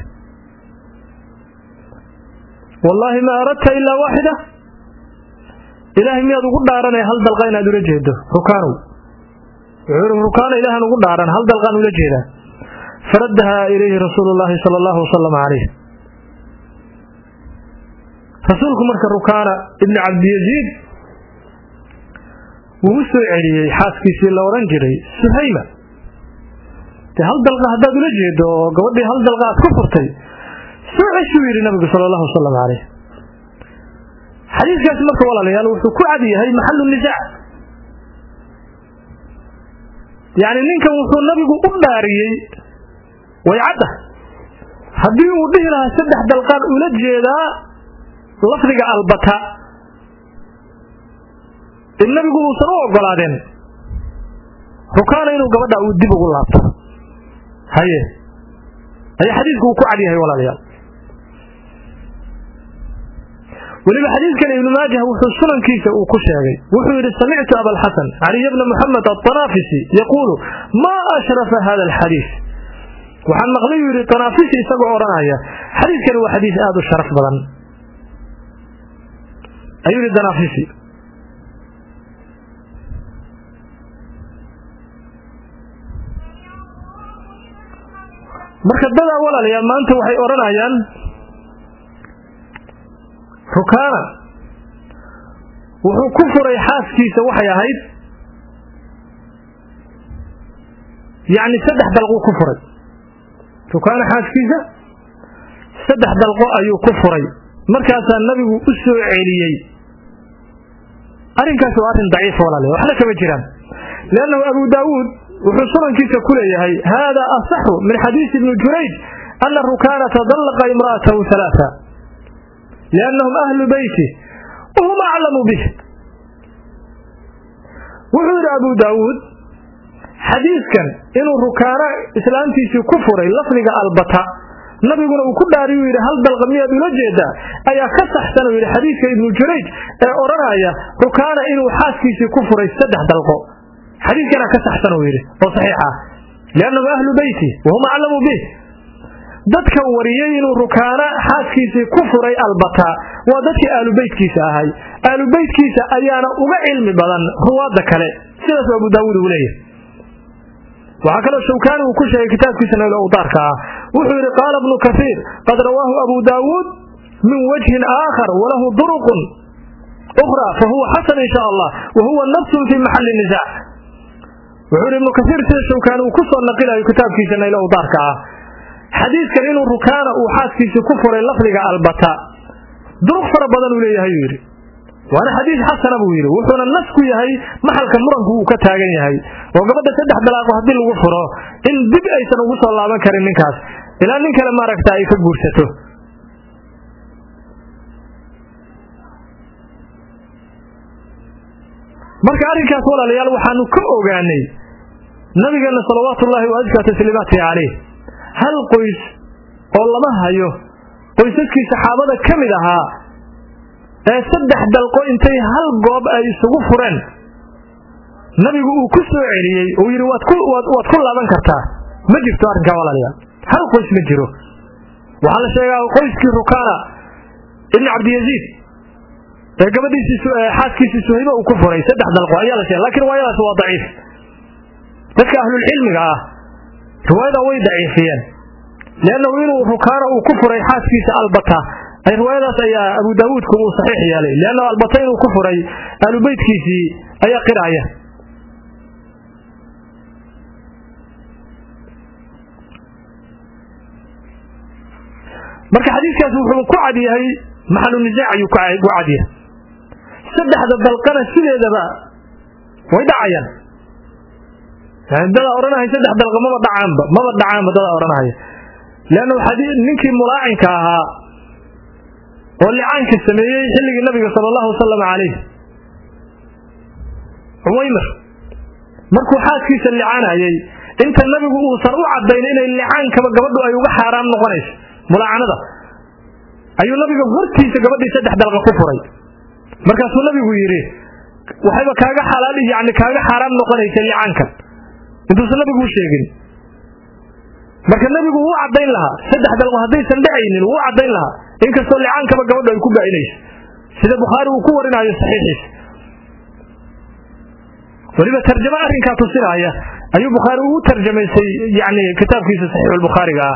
والله ما أردت إلا واحدة إلهي مياد قد دارنا هل دلقانا دو لجيده ركانو ركان إلهي قد دارنا هل دلقانو لجيده فردها إليه رسول الله صلى الله عليه وسلم عليه رسولكم مركا ركانة ابن عبد يزيد ومسوي عليه حاسكي سيلا ورنجري سهيمة هل دلقا هداد لجيد وقودي هل دلقا كفرتي سوعي شوير النبي صلى الله عليه وسلم عليه حديث كاس مركا ولا ليال وحكو عدي هاي محل النزاع يعني نينكا وحو النبي قداري ويعده haddii uu dhihi lahaa saddex dalqaan ula jeedaa lafdiga albata in nabigu uu soo ogolaadeen rukaana inuu gabadha uu dib ugu laabto haye ay xadiisku ku cad yahay walaalayaal waliba xadiiskan ibn maajah wuxuu sunankiisa uu ku sheegay wuxuu yiri sami'tu abul hasan ali ibn muhammad at-tanafisi yaqulu ma ashrafa hada al-hadith waxaan maqlay yiri tanafisi isagoo oranaya xadiiskan waa xadiis aad u sharaf badan ayuu tanafisi marka dad walaalayaal maanta waxay oranayaan rukaana wuxuu ku furay xaaskiisa waxay ahayd yaani saddex dalqo ku furay rukaana xaaskiisa saddex dalqo ayuu ku furay markaas nabigu u soo celiyay arinkaas waa arin daciif walaalayaal waxna kama jiraan leena Abu Daawud wuxuu sunankiisa ku leeyahay hada asahu min hadith ibn Jurayj anna rukaana tadallaqa imra'atahu thalatha لأنهم أهل بيته وهم أعلم به وحور أبو داود حديث كان إنه ركانا إسلامتي في كفر لفظك البطا النبي يقول وكل داريو إلى هل بالغمية بلجيدا أي كسح سنو إلى حديث ابن جريج أرانا ركانا إنه حاسكي في كفر يستدح دلقو حديث كان كسح سنو إلى وصحيحة لأنهم أهل بيته وهم أعلم به dadka wariyay inuu rukaana xaaskiisa ku furay albata waa dadkii aalu beedkiisa ahay aalu beedkiisa ayaana uga cilmi badan ruwaada kale sidaas Abu Daawud uu leeyahay waxa kale Shawkani uu ku sheegay kitaabkiisa Nail Awdarka wuxuu yiri qaal ibn Kathir qad rawahu Abu Daawud min wajhin aakhar wa lahu turuq ukhra fa huwa hasan insha Allah wa huwa nafs fi mahall an-nizaa wuxuu ibn Kathir sida Shawkani uu ku soo naqilayo kitaabkiisa Nail Awdarka حديث كان إنه ركانة وحاسكيس كفر اللفظ البتا دروق فربضان وليه يهيري وانا حديث حسن أبو يري وحونا النسك يهي محل كمرنك وكتاغن يهي وقبل تدح بلاغه هدي الغفرة إن دب أيسان وصل الله من كريم ننكاس إلا أنك لما ركتا أي كبورسته marka arinkaas walaalayaal waxaanu ka ogaanay nabigeena sallallahu alayhi wa sallam tasliimaati alayhi hal qoys oo lama hayo qoysaskii saxaabada kamid ahaa ee saddex dalqo intay hal goob ay isugu fureen nabigu uu ku soo celiyay oo yiri waad ku waad ku laaban kartaa ma jirto arrinka walaalayaal hal qoys ma jiro waxa la sheegaa qoyskii rukaana ibn abd yazid ee gabadhiisa xaaskiisa suhayba uu ku furay saddex dalqo ayaa la sheegay laakiin waayadaas waa daciif dadka ahlul cilmiga ah رواية وي ضعيفين لأنه إنه ركانة وكفر أي حاسكيس البتا أي رواية أي أبو داود كم صحيح يالي لأنه البتين وكفر أي أهل بيت كيسي أي قراية مركا حديث كاسو حمو كعدي هاي محل النزاع يقعديه saddexda dalqana sideedaba way dhacayaan yani dada oranahay saddex dalqa maba dhacaanba maba dhacaanba dada oranahay laana xadiid ninkii mulaacinka ahaa oo licaanka sameeyay xilligii nabiga sallallahu sallam alayhi Uwaymir markuu xaaskiisa licaanayay inta nabigu uu san u cadeyn inay licaanka gabadhu ay uga xaraam noqonayso mulaacanada ayuu nabiga hortiisa gabadhii saddex dalqa ku furay markaasuu nabigu yiri waxayba kaaga xalaal yaani kaaga xaraam noqonaysa licaanka intuu nabigu sheegin marka nabigu uu cadeyn lahaa saddex dalqa hadaysan dhacaynin uu cadeyn lahaa inkastoo licaanka gabadhu ay ku baainayso sida Bukhari uu ku warinayo saxiixiisa waliba tarjuma arrinka tusinaya ayuu Bukhari uu tarjumaysay yaani kitaabkiisa Sahih al-Bukhari ah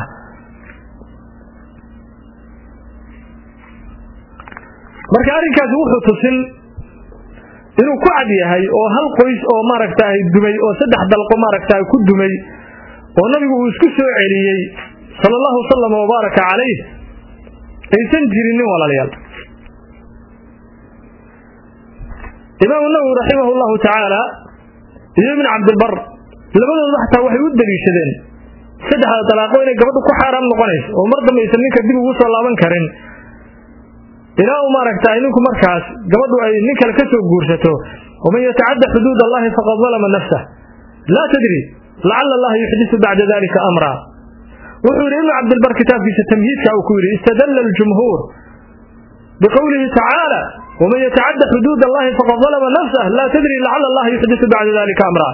marka arrinkaas wuxuu tusin inuu ku cad yahay oo hal qoys oo maaragtay dumay oo saddex dalqo maaragtay ku dumay oo nabigu uu isku soo celiyay sallallahu sallam wa baraka alayhi aysan jirin walaalayaal Imam Nawawi rahimahullahu ta'ala Ibn Abd al-Barr labadooda xataa waxay u daliishadeen saddexda dalaqo inay gabadhu ku xaraam noqonayso oo mar dambe aysan ninka dib ugu soo laaban karin ilaa uu maaragtay ninku markaas gabadhu ay nin kale ka soo guursato oo man yataadda hudud Allah faqad zalama nafsahu la tadri la'alla Allah yuhdithu ba'da dhalika amra wuxuu Ibn Abd al-Barr kitaabkiisa tamhiidka uu ku yiri istadalla al-jumhur biqawlihi ta'ala ومن يتعدى حدود الله فقد ظلم نفسه لا تدري لعل الله يحدث بعد ذلك امرا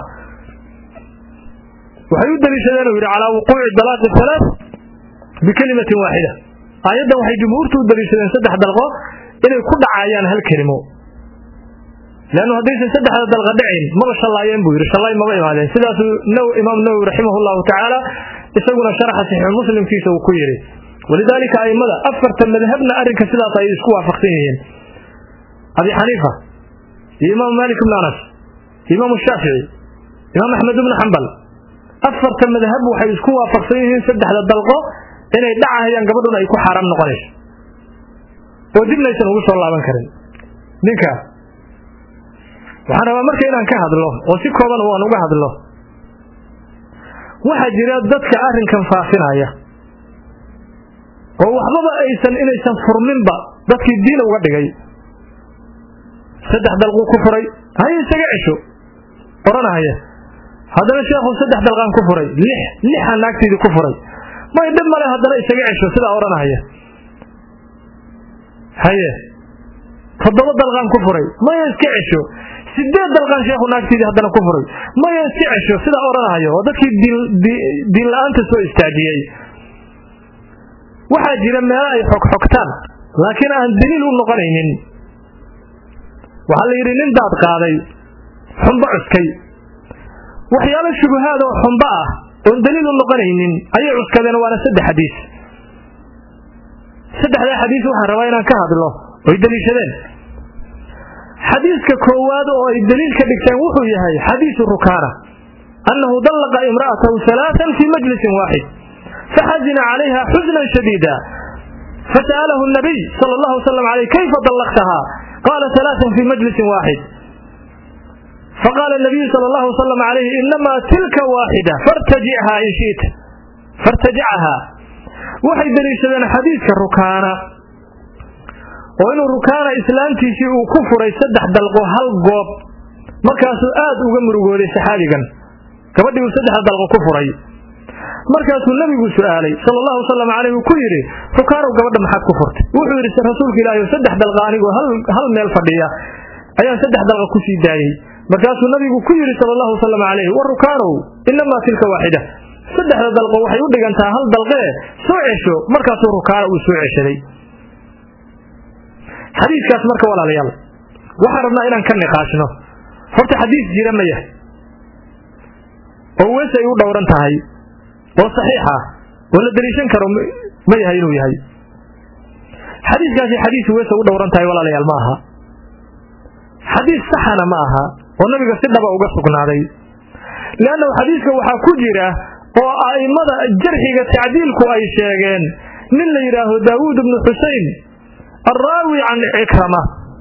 وحيود بشدانه على وقوع الطلاق الثلاث بكلمة واحدة ايضا وحي جمهورته دليشدان صدح دلقه inay ku dhacayaan hal kelimo laana hadaysan saddex dalqa dhacin ma sha Allah yeen buu yiri shalay ma yimaadeen sidaas naw Imam Nawawi rahimahullahu ta'ala isaguna sharaxa Sahih Muslim kiisa uu ku yiri walidalika aymada afarta madhabna arrinka sidaas ay isku waafaqsan yihiin Abi Hanifa Imam Malik ibn Anas Imam Shafi'i Imam Ahmad ibn Hanbal afarta madhab waxay isku waafaqsan yihiin saddexda dalqo inay dhacayaan gabadhuna ay ku xaraam noqonayso oo dibnaysan ugu soo laaban karin ninka waxaan rabaa markay inaan ka hadlo oo si kooban oo aan uga hadlo waxa jira dadka arrinkan faafinaya oo waxba aysan inaysan furminba dadkii diin uga dhigay saddex dalqo ku furay hay isaga cisho oranaya hadana sheekhu saddex dalqan ku furay lix lix naagtiidi ku furay ma dib male hadana isaga cisho sida oranaya haye toddoba dalqan ku furay ma iska cisho sideed dalqan sheekhu naagtiidi hadana ku furay ma iska cisho sida oranaya oo dadkii diin la'aanta soo istaajiyay waxa jira meel ay xog xogtaan laakiin aan daliil u noqonaynin waxa la yiri nin daad qaaday xumba cuskay waxyaalo shubahaad oo xumba ah oo daliil u noqonaynin ayay cuskadeen waana saddex xadiis saddexda xadiis waxa rabaa inaan ka hadlo oo daliishadeen xadiiska koowaad oo ay daliil ka dhigteen wuxuu yahay xadiisu Rukaana annahu dallaqa imra'atahu thalathan fi majlisin wahid فحزن عليها حزنا شديدا فسأله النبي صلى الله عليه وسلم عليه كيف طلقتها قال ثلاثا في مجلس واحد فقال النبي صلى الله عليه وسلم عليه إنما تلك واحدة فارتجعها إن شئت فارتجعها وحي دليشدان حديث الركانة وإنه الركانة إسلامتي شيء كفر يسدح دلقو هل قوب مركز آد وغمر قولي سحاليا كبدي يسدح دلقو كفري markaasuu nabigu su'aalay sallallahu alayhi wasallam alayhi ku yiri fukaaro gabadha maxaad ku furtay wuxuu yiri rasuulka ilaahay saddex dalqa anigu hal hal meel fadhiya ayaa saddex dalqa ku sii daayay markaasuu nabigu ku yiri sallallahu alayhi wasallam alayhi wa rukaano inma tilka waahida saddex dalqa waxay u dhigantaa hal dalqe soo cesho markaasuu rukaano uu soo ceshaday xadiiskaas marka walaalayaal waxaan rabnaa inaan ka niqaashno horta xadiis jira ma yahay oo weesay u dhowran tahay oo saxiixa wala daliishan karo ma yahay inuu yahay xadiiskaasi xadiis weesay u dhowran tahay walaalayaal ma aha xadiis saxana ma aha oo nabiga si dhaba uga sugnaaday laana xadiiska waxa ku jira oo aimada jarxiga tacdiilku ay sheegeen nin la yiraahdo Daawud ibn Husayn الراوي عن عكرمة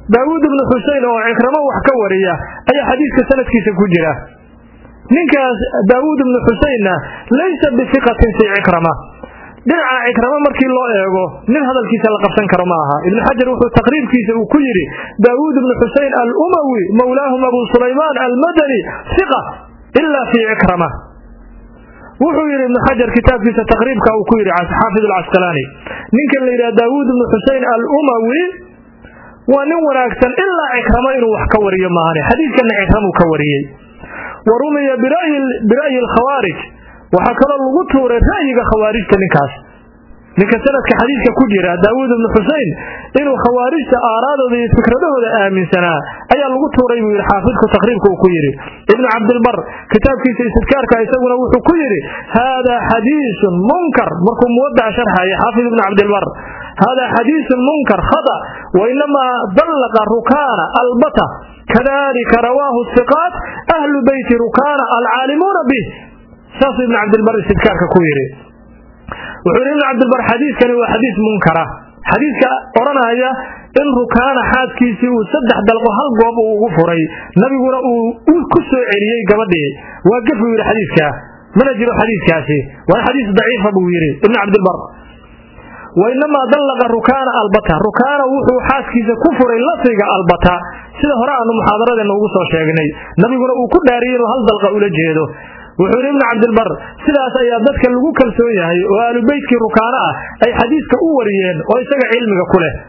daawud ibn husayn oo ikrama wax ka wariya ayaa xadiiska sanadkiisa ku jira ninkaas daawud ibn husaynna laysa bifiqatin fi ikrama dhinaca ikrama markii loo eego nin hadalkiisa la qabsan karo ma aha ibn hajar wuxuu taqriibkiisa uu ku yiri daawud ibn husayn al-umawi mawlaahum abu sulayman al-madani thiqa illa fi ikrama wuxuu yiri ibn hajar kitaabkiisa taqriibka uu ku yiri xaafid al-asqalani ninka la yiraahdo daawud ibn husayn al-umawi waa nin wanaagsan illa ikrama inuu wax ka wariyo maahane xadiiskan ikrama uu ka wariyay warumiya bira'yi bira'yi al-khawarij waxa kale lagu tuuray ra'yiga khawaarijta ninkaas ninka sanadka xadiiska ku jira daawud ibn husayn inuu khawaarijta aaraadooda iyo fikradahooda aaminsanaa ayaa lagu tuuray buu xaafidku taqriibka uu ku yiri ibn abd al-bar kitaabkiisa istidkaarka isaguna wuxuu ku yiri hada hadithun munkar markuu muwadda sharxay xaafid ibn abd al-bar hada hadithun munkar khata wa inma dallaqa rukana albata kadhalika rawahu thiqat ahlu bayt rukana al-alimun bih saas ibn abd al-bar istidkaarka ku yiri wuxuu ibn abd al-bar xadiiskani waa xadiis munkara xadiiska oranaya in rukaana xaaskiisi uu saddex dalqo hal goob uu ugu furay nabiguna uu ku soo celiyay gabadhii waa gafu yiri xadiiska mana jiro xadiiskaasi waa xadiis daciif buu yiri ibn abd al-bar wa inma dallaqa rukaana albata rukaana wuxuu xaaskiisa ku furay lafdiga albata sida hore aanu muxaadaradeena ugu soo sheegnay nabiguna uu ku dhaariyay hal dalqa ula jeedo wuxuu ibn abd al-bar sidaas ayaa dadka lagu kalsoon yahay oo ahlu baytkii rukaana ah ay xadiiska u wariyeen oo isaga cilmiga ku leh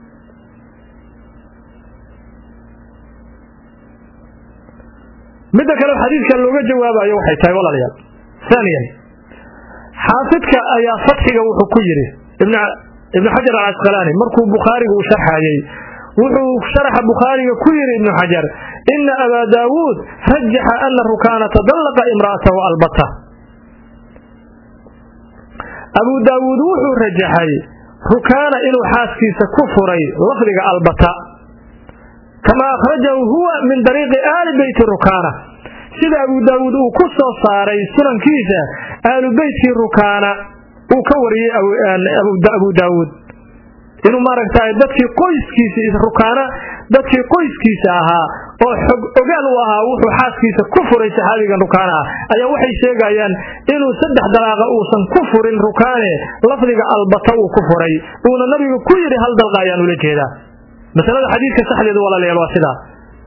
midda kale xadiiska looga jawaabayo waxay tahay walaalayaal thaniyan xaafidka ayaa fatxiga wuxuu ku yiri ibn ibn hajar al-asqalani markuu bukhari uu sharxayay wuxuu sharaxa bukhari ku yiri ibn hajar in aba daawud rajjaha anna rukana tadallaqa imra'atahu albata abu daawud wuxuu rajaxay rukana inuu xaaskiisa ku furay lafdiga albata kama akhrajahu huwa min dariiqi ahli bayt rukana sida abu daawud uu ku soo saaray sunankiisa ahli baytkii rukana uu ka wariyay abu daawud inuu maaragtay dadkii qoyskiisa rukaana dadkii qoyskiisa ahaa oo xog ogaal u ahaa wuxuu xaaskiisa ku furay saxaabiga rukaana ayaa waxay sheegayaan inuu saddex dalaaqa uusan ku furin rukaane lafdiga albata uu ku furay uuna nabiga ku yiri hal dalqa ayaan ula jeedaa masalada xadiiska saxdeedu walaalayaal waa sida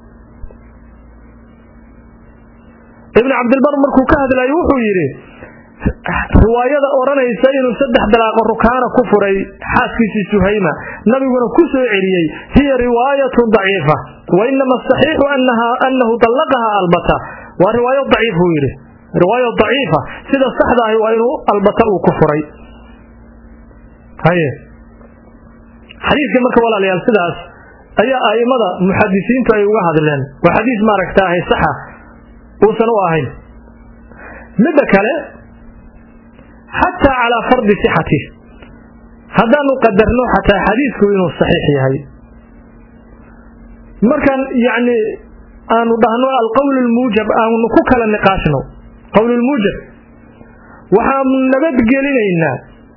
ibn abd al-bar markuu ka hadlayo wuxuu yiri riwaayada oranaysa inuu saddex dalaaqo rukaana ku furay xaaskiisa suhayma nabiguna ku soo celiyay hiya riwaayatu daciifa wa inma as-sahih annaha annahu talaqaha albata wa riwaayad daciif yiri riwaayad daciifa sida saxda ah waa inuu albata uu ku furay haye xadiiska marka walaalayaal sidaas ayaa aimada muhaddisiintu ay uga hadleen waa xadiis maaragtay saxa oo san u ahayn midda kale حتى على فرض صحته هذا نقدرنا حتى حديثه إنه صحيح هاي مركان يعني أن ضهنا القول الموجب أو نكوكل النقاشنا قول الموجب وحام نبت قليلنا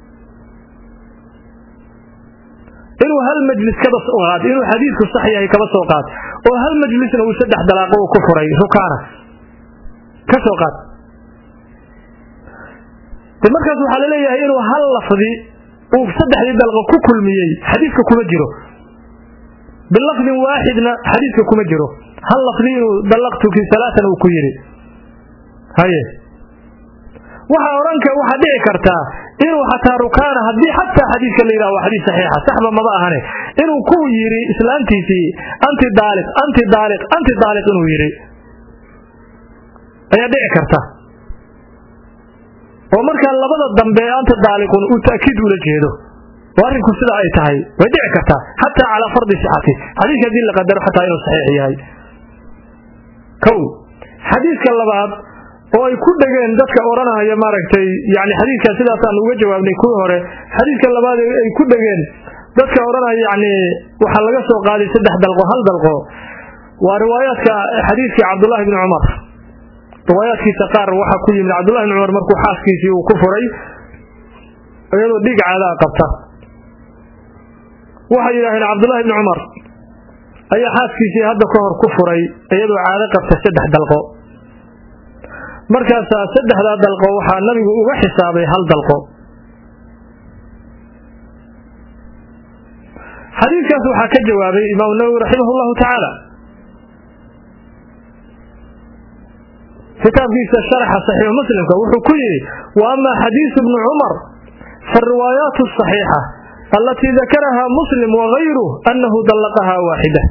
إنه هل مجلس كذا صوغات إنه حديثه صحيح كذا صوغات وهل مجلسنا وسدح دلاقه وكفره ركانه كسوغات markaas waxa la leeyahay inuu hal lafdi uu saddexdii dalqa ku kulmiyay xadiiska kuma jiro bil lafdi waahidna xadiiska kuma jiro hal lafdi uu dalaqtu ki salatan uu ku yiri haye waxa oranka waxa dhici karta inuu hataa rukaana hadii hatta xadiiska la yiraahdo xadiis saxiix saxba ma baahane inuu ku yiri islaantiisi anti daaliq anti daaliq anti daaliq inuu yiri ayaa dhici karta oo marka labada dambe anta daaliqun uu taakiid ula jeedo warinku sida ay tahay way dhici kartaa hatta ala fardi sihati hadii hadii la qadaro hatta inuu saxiix yahay kow xadiiska labaad oo ay ku dhageen dadka oranaya maaragtay yaani xadiiska sidaas aan uga jawaabnay ku hore xadiiska labaad ay ku dhageen dadka oranaya yaani waxa laga soo qaaday saddex dalqo hal dalqo waa riwaayadka xadiiska Abdullah ibn Umar riwaayadkii qaar waxa ku yimid Abdullah ibn Umar markuu xaaskiisii uu ku furay ayadoo dhig caada qabta waxa yiraahdeen Abdullah ibn Umar ayaa xaaskiisii hadda ka hor ku furay iyadoo caado qabta saddex dalqo markaasaa saddexdaa dalqo waxaa nabigu uga xisaabay hal dalqo xadiidkaas waxaa ka jawaabay imaam nawawi raximahullahu tacaala kitaabkiisa sharxa saxiix muslimka wuxuu ku yidhi wa ama xadiisu ibnu cumar فالروايات الصحيحة التي ذكرها مسلم وغيره أنه طلقها واحدة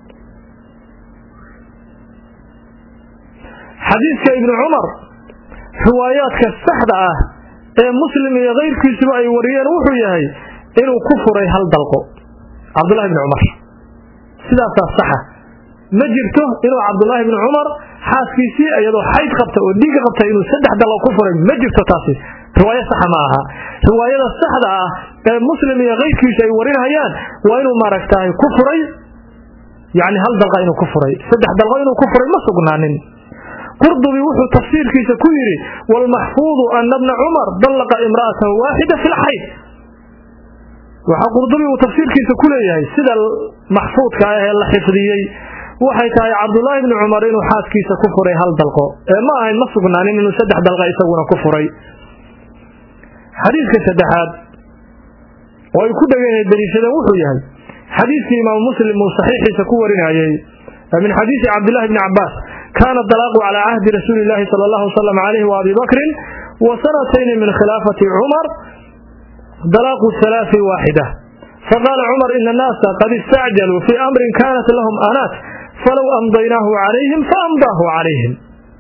حديث ابن عمر روايات كالسحدة مسلم غير كسوء وريان وحياه إنه كفر هل دلقه عبد الله بن عمر سلاسة الصحة مجرته إنه عبد الله بن عمر حاسكيسي أيضا حيث قبته وديك قبته إنه سدح دلقه كفر مجرته تاسي رواية صحة معها رواية الصحة مسلم غير كسوء وريان هيان وإنه ما ركتاه كفري يعني هل دلقه إنه كفري سدح دلقه إنه كفري ما سقنانين قرضوا بوحو تفسير كيس كويري والمحفوظ أن ابن عمر طلق امرأة واحدة في الحيض وحا قرضوا وتفسير كيس كليه سيدا المحفوظ كايه الحفظيي وحيتا عبد الله بن عمر إنه حاس كيس كفري هل دلقه ما هي مصقنا إنه سدح دلقه يسونا كفري حديث كسدحات ويكون دليل وحو يهي حديث إمام مسلم صحيح سكورنا من حديث عبد الله بن عباس كان الطلاق على عهد رسول الله صلى الله عليه وسلم عليه وأبي بكر وسنتين من خلافة عمر طلاق الثلاث واحدة فقال عمر إن الناس قد استعجلوا في أمر كانت لهم آنات فلو أمضيناه عليهم فأمضاه عليهم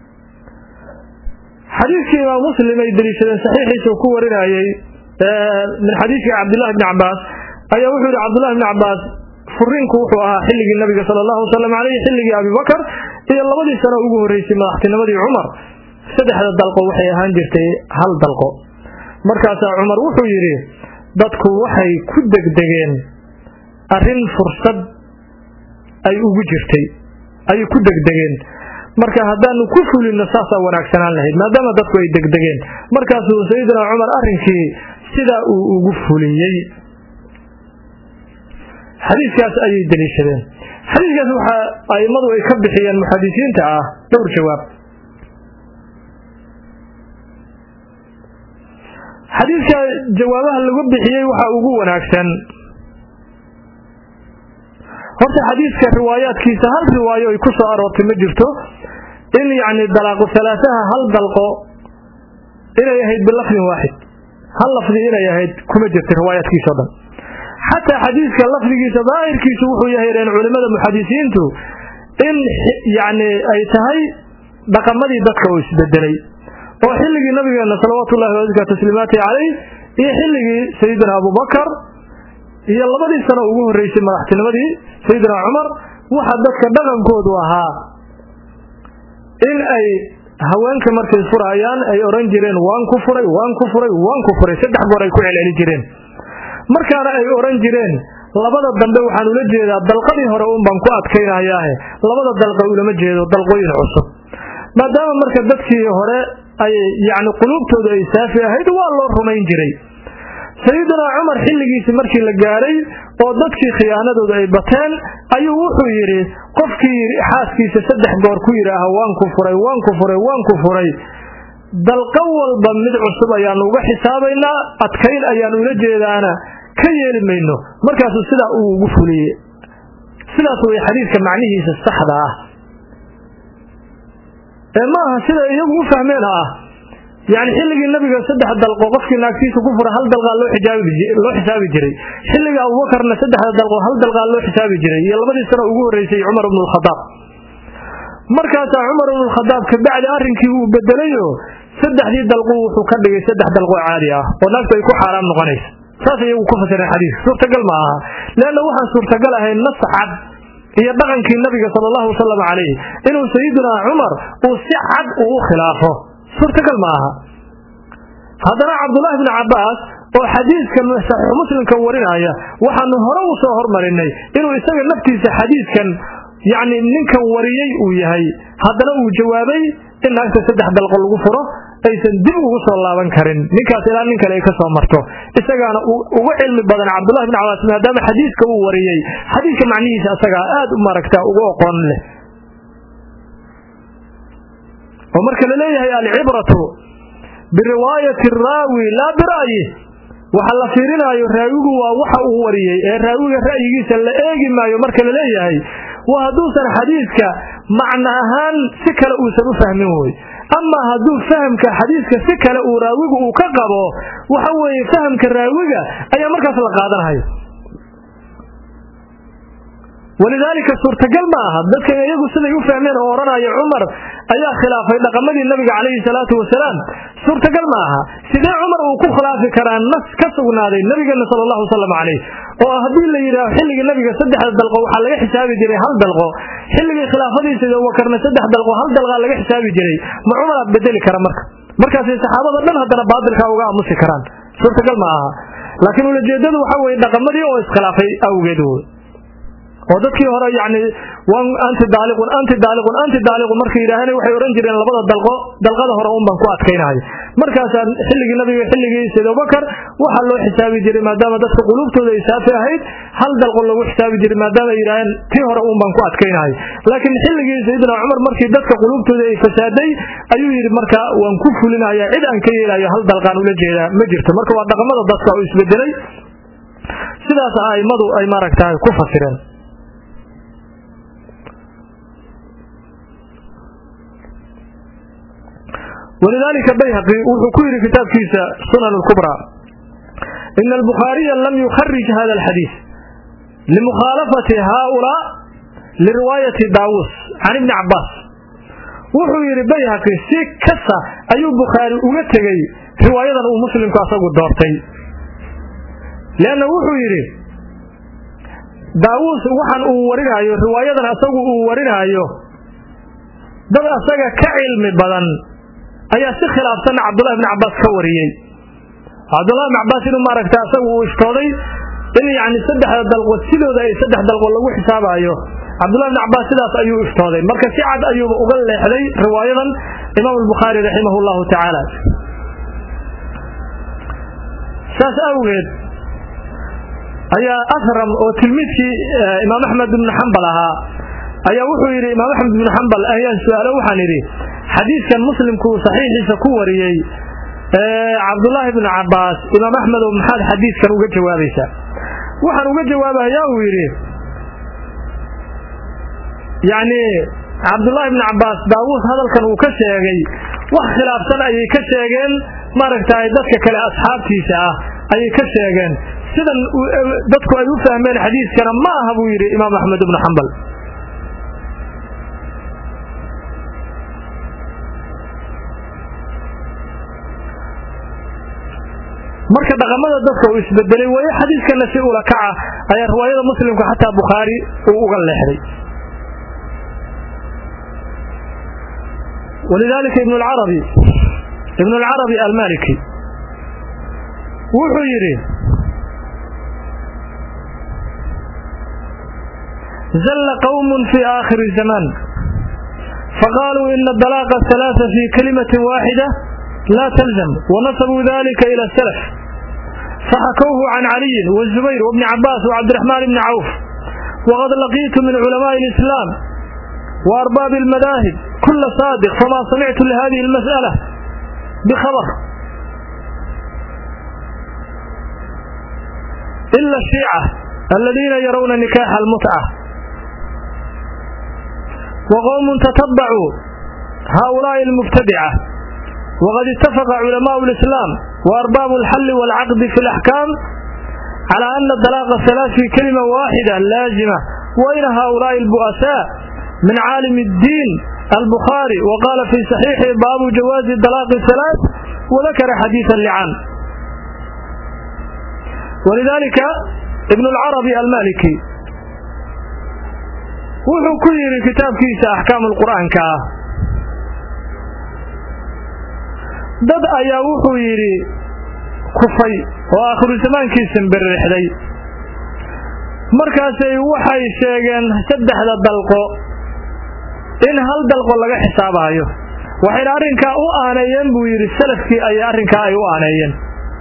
حديث إمام مسلم يدري صحيح سكورنا من حديث عبد الله بن عباس أي وحد عبد الله بن عباس فرينكو وحوها حلق النبي صلى الله عليه وسلم عليه حلق أبي بكر إلى لبدي سنة ugu horeysay madaxtinimadii Umar saddexda dalqo waxay ahaan jirtay hal dalqo markaas Umar wuxuu yiri dadku waxay ku degdegeen arin fursad ay ugu jirtay ay ku degdegeen marka hadaan ku fulino saasa wanaagsanaan lahayd maadaama dadku ay degdegeen markaas Sayyidina Umar arinkii sida uu ugu fuliyay حديثكاس أي دليشدين حديثكاس وحا أي مضوا يكبحي المحدثين تعاه دور جواب حديثك جوابها اللي قبحي وحا أقوى ناكسا هرت حديثك الروايات كيسا هل رواية يكسو أروت مجرته إن يعني الدلاق ثلاثها هل دلقوا إلا يهيد باللفظ واحد هل لفظ إلا يهيد كمجرت الروايات كيسا دم حتى حديثك اللفظ ظاهر كي سوحوا يهيرين علماء المحدثين تو إن يعني أي تهي بقمدي دكا ويسبدلي وحلقي النبي صلوات الله وعزك تسليماته عليه يحلقي سيدنا أبو بكر يلا بدي سنة أقوه الرئيس المرحة نمدي سيدنا عمر وحدثك دغم كودوها إن أي هوانك مركز فرعيان أي أورنجرين وان كفري وان كفري وان كفري سدح قوري كوعي الالجرين markaana ay oran jireen labada dambe waxaan ula jeedaa dalqadii hore uun baan ku adkaynayaa labada dalqa uu lama jeedo dalqooyin cusub maadaama marka dadkii hore ay yaani qulubtooda ay saafi ahayd waa loo rumayn jiray sayyidina Umar xilligiisii markii la gaaray oo dadkii khiyaanadooda ay bateen ayuu wuxuu yiri qofkii xaaskiisa saddex goor ku yiraaha waan ku furay waan ku furay waan ku furay dalqa walba mid cusub ayaan uga xisaabaynaa adkayn ayaan ula jeedaana ka yeelmayno markaas sida uu ugu fuliyay sidaas way xadiiska macnihiisa saxda ah ee ma sida iyagu u fahmeen ah yaani xilligii nabiga saddex dalqo qofkii naagtiisa ku fura hal dalqa loo xijaabi loo xisaabi jiray xilliga Abu Bakarna saddex dalqo hal dalqa loo xisaabi jiray iyo labadii sano ugu horeysay Umar ibn al-Khattab markaas Umar ibn al-Khattab ka bacdi arrinkii uu bedelayo saddexdii dalqo wuxuu ka dhigay saddex dalqo caadi ah oo naagta ay ku xaraam noqonayso saas ayuu ku fasiray xadiis suurtagal ma aha leena waxa suurtagal ah in nasxad iyo dhaqankii nabiga sallallahu alayhi wasallam alayhi inuu sayyidina Umar uu si cad uu khilaafo suurtagal ma aha hadana Abdullah ibn Abbas oo xadiiskan sahih muslimka warinaya waxaanu hore u soo hormarinay inuu isaga naftiisa xadiiskan yaani ninkan wariyay uu yahay hadana uu jawaabay in naagta saddex dalqo lagu furo aysan dib ugu soo laaban karin ninkaas ilaa nin kale ay ka soo marto isagaana ugu cilmi badan Abdullah ibn Abbas maadaama xadiiska uu wariyay xadiiska macnihiisa asaga aad u maragta ugu aqoon leh oo marka la leeyahay al-ibratu bi riwaayati ar-rawi la bi ra'yi waxa la fiirinayo raawigu waa waxa uu wariyay ee raawiga ra'yigiisa la eegi maayo marka la leeyahay wa haduusan xadiiska macna ahaan si kale uu soo fahmin way ama haduu fahamka xadiiska si kale uu raawigu uu ka qabo waxa weeye fahamka raawiga ayaa markaas la qaadanayo ولذلك suurtagal ma aha dadka iyagu siday u fahmeen oo oranaya Umar ayaa khilaafay dhaqamadii nabiga kaleey salaatu wasalaam suurtagal ma aha sidee Umar uu ku khilaafi karaan nas ka sugnaaday nabiga sallallahu alayhi wasallam oo hadii la yiraahdo xilliga nabiga saddex dalqo waxa laga xisaabi jiray hal dalqo xilliga khilaafadiisa oo wakarna saddex dalqo hal dalqa laga xisaabi jiray ma Umar bedeli kara marka markaas saxaabada dhan hadana baadilka uga aamusi karaan suurtagal ma aha laakiin ujeedadu waxa weeye dhaqamadii oo iskhilaafay awgeed oo dadkii hore yaani waan anti daaliqun anti daaliqun anti daaliqun markii ilaahay waxay oran jireen labada dalqo dalqada hore uun baan ku adkaynahay markaas xilligii nabiga xilligii Abu Bakar waxa loo xisaabi jiray maadaama dadka qulubtooda ay saafi ahayd hal dalqo lagu xisaabi jiray maadaama ilaahay tii hore uun baan ku adkaynahay laakiin xilligii Sayyidina Umar markii dadka qulubtooda ay fasaaday ayuu yiri marka waan ku fulinayaa cid aan ka yeelayo hal dalqan ula jeeda ma jirto marka waa dhaqamada dadka oo isbedelay sidaas aymadu ay maaragtay ku fasireen ولذلك البيهقي وحكير كتاب كيسا سنن الكبرى إن البخاري لم يخرج هذا الحديث لمخالفة هؤلاء لرواية داوود عن ابن عباس وحكير البيهقي سيكسا أي بخاري ومتغي رواية مسلم كاساق الدورتين لأنه وحكير داوود وحن أورينها رواية أساق أورينها دل أساق كعلم بدن ayaa si khilaafsan Abdullah ibn Abbas ka wariyay Abdullah ibn Abbas inuu maaragta asagu uu istooday in yaani saddex dalqo sidooda ay saddex dalqo lagu xisaabayo Abdullah ibn Abbas sidaas ayuu istooday marka si cad ayuu uga leexday riwaayadan Imam al-Bukhari rahimahullahu ta'ala saas awgeed ayaa Asram oo tilmiidkii Imam Ahmad ibn Hanbal ahaa ayaa wuxuu yiri Imam Ahmad ibn Hanbal ayaa su'aalo waxaan yiri xadiiskan muslimku saxiixiisa ku wariyay ee Abdullah ibn Abbas Imam Ahmad oo maxad xadiiskan uga jawaabaysa waxaan uga jawaabayaa uu yiri yaani Abdullah ibn Abbas Daawud hadalkan uu ka sheegay wax khilaafsan ayay ka sheegeen maaragtay dadka kale asxaabtiisa ah ayay ka sheegeen sidan dadku ay u fahmeen xadiiskan ma aha buu yiri Imam Ahmad ibn Hanbal marka dhaqamada dadka uu isbedelay way xadiiskana si ula kaca ay riwaayada muslimka xataa Bukhari uu uga leexday ولذلك ابن العربي ابن العربي المالكي وحيري زل قوم في آخر الزمان فقالوا إن الطلاق الثلاثة في كلمة واحدة لا تلزم ونسبوا ذلك إلى السلف فحكوه عن علي والزبير وابن عباس وعبد الرحمن بن عوف وقد لقيت من علماء الإسلام وأرباب المذاهب كل صادق فما سمعت لهذه المسألة بخبر إلا الشيعة الذين يرون نكاح المتعة وقوم تتبعوا هؤلاء المبتدعة وقد اتفق علماء الإسلام وأرباب الحل والعقد في الأحكام على أن الطلاق الثلاث في كلمة واحدة لازمة وإن هؤلاء البؤساء من عالم الدين البخاري وقال في صحيحه باب جواز الطلاق الثلاث وذكر حديث اللعان ولذلك ابن العربي المالكي وحو كل كتاب كيس أحكام القرآن كاه dad ayaa wuxuu yiri kufay oo akhru zamaankiisan barrixday markaas ay waxay sheegeen saddexda dalqo in hal dalqo laga xisaabayo waxay arrinka u aanayeen buu yiri salafkii ay arrinka ay u aanayeen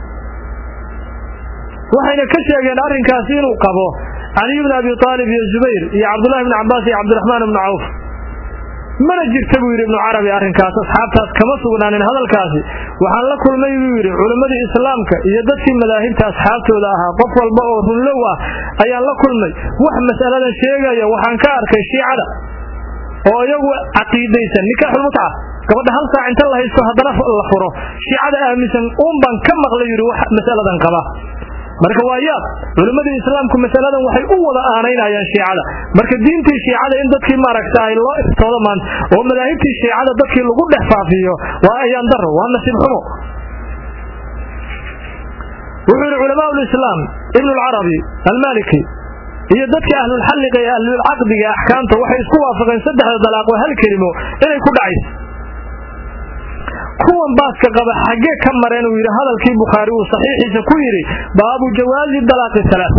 waxayna ka sheegeen arrinkaas inuu qabo Ali ibn Abi Talib iyo Zubayr iyo Abdullah ibn Abbas iyo Abdurrahman ibn Auf mana jirta buu yiri ibn Arabi arrinkaas asxaabtaas kama sugnaanin hadalkaasi waxaan la kulmay buu yiri culimada islaamka iyo dadkii madaahibta asxaabtooda ahaa qof walba oo runlow ah ayaan la kulmay wax mas'aladan sheegaya waxaan ka arkay shiicada oo iyagu aqiidaysan nikaaxul mut'a gabadha hal saac inta la haysto hadana la furo shiicada aaminsan uun baan ka maqlay yiri wax mas'aladan qaba marka waaya culimada islaamku mas'aladan waxay u wada aaneynayaan shiicada marka diintii shiicada in dadkii maaragtay loo iftoodo maan oo madaahibtii shiicada dadkii lagu dhexfaafiyo waa ayaan daro waa nasiib xumo wuxuu culimada islaam ibn al-arabi al-maliki iyo dadka ahlul xalliga iyo ahlul aqdiga ahkaamta waxay isku waafaqeen saddexda dalaaq oo hal kelimo inay ku dhacayso kuwan baaska qaba xagee ka mareen uu yiri hadalkii Bukhari uu saxiixiisa ku yiri baabu jawaazi dalaaq thalath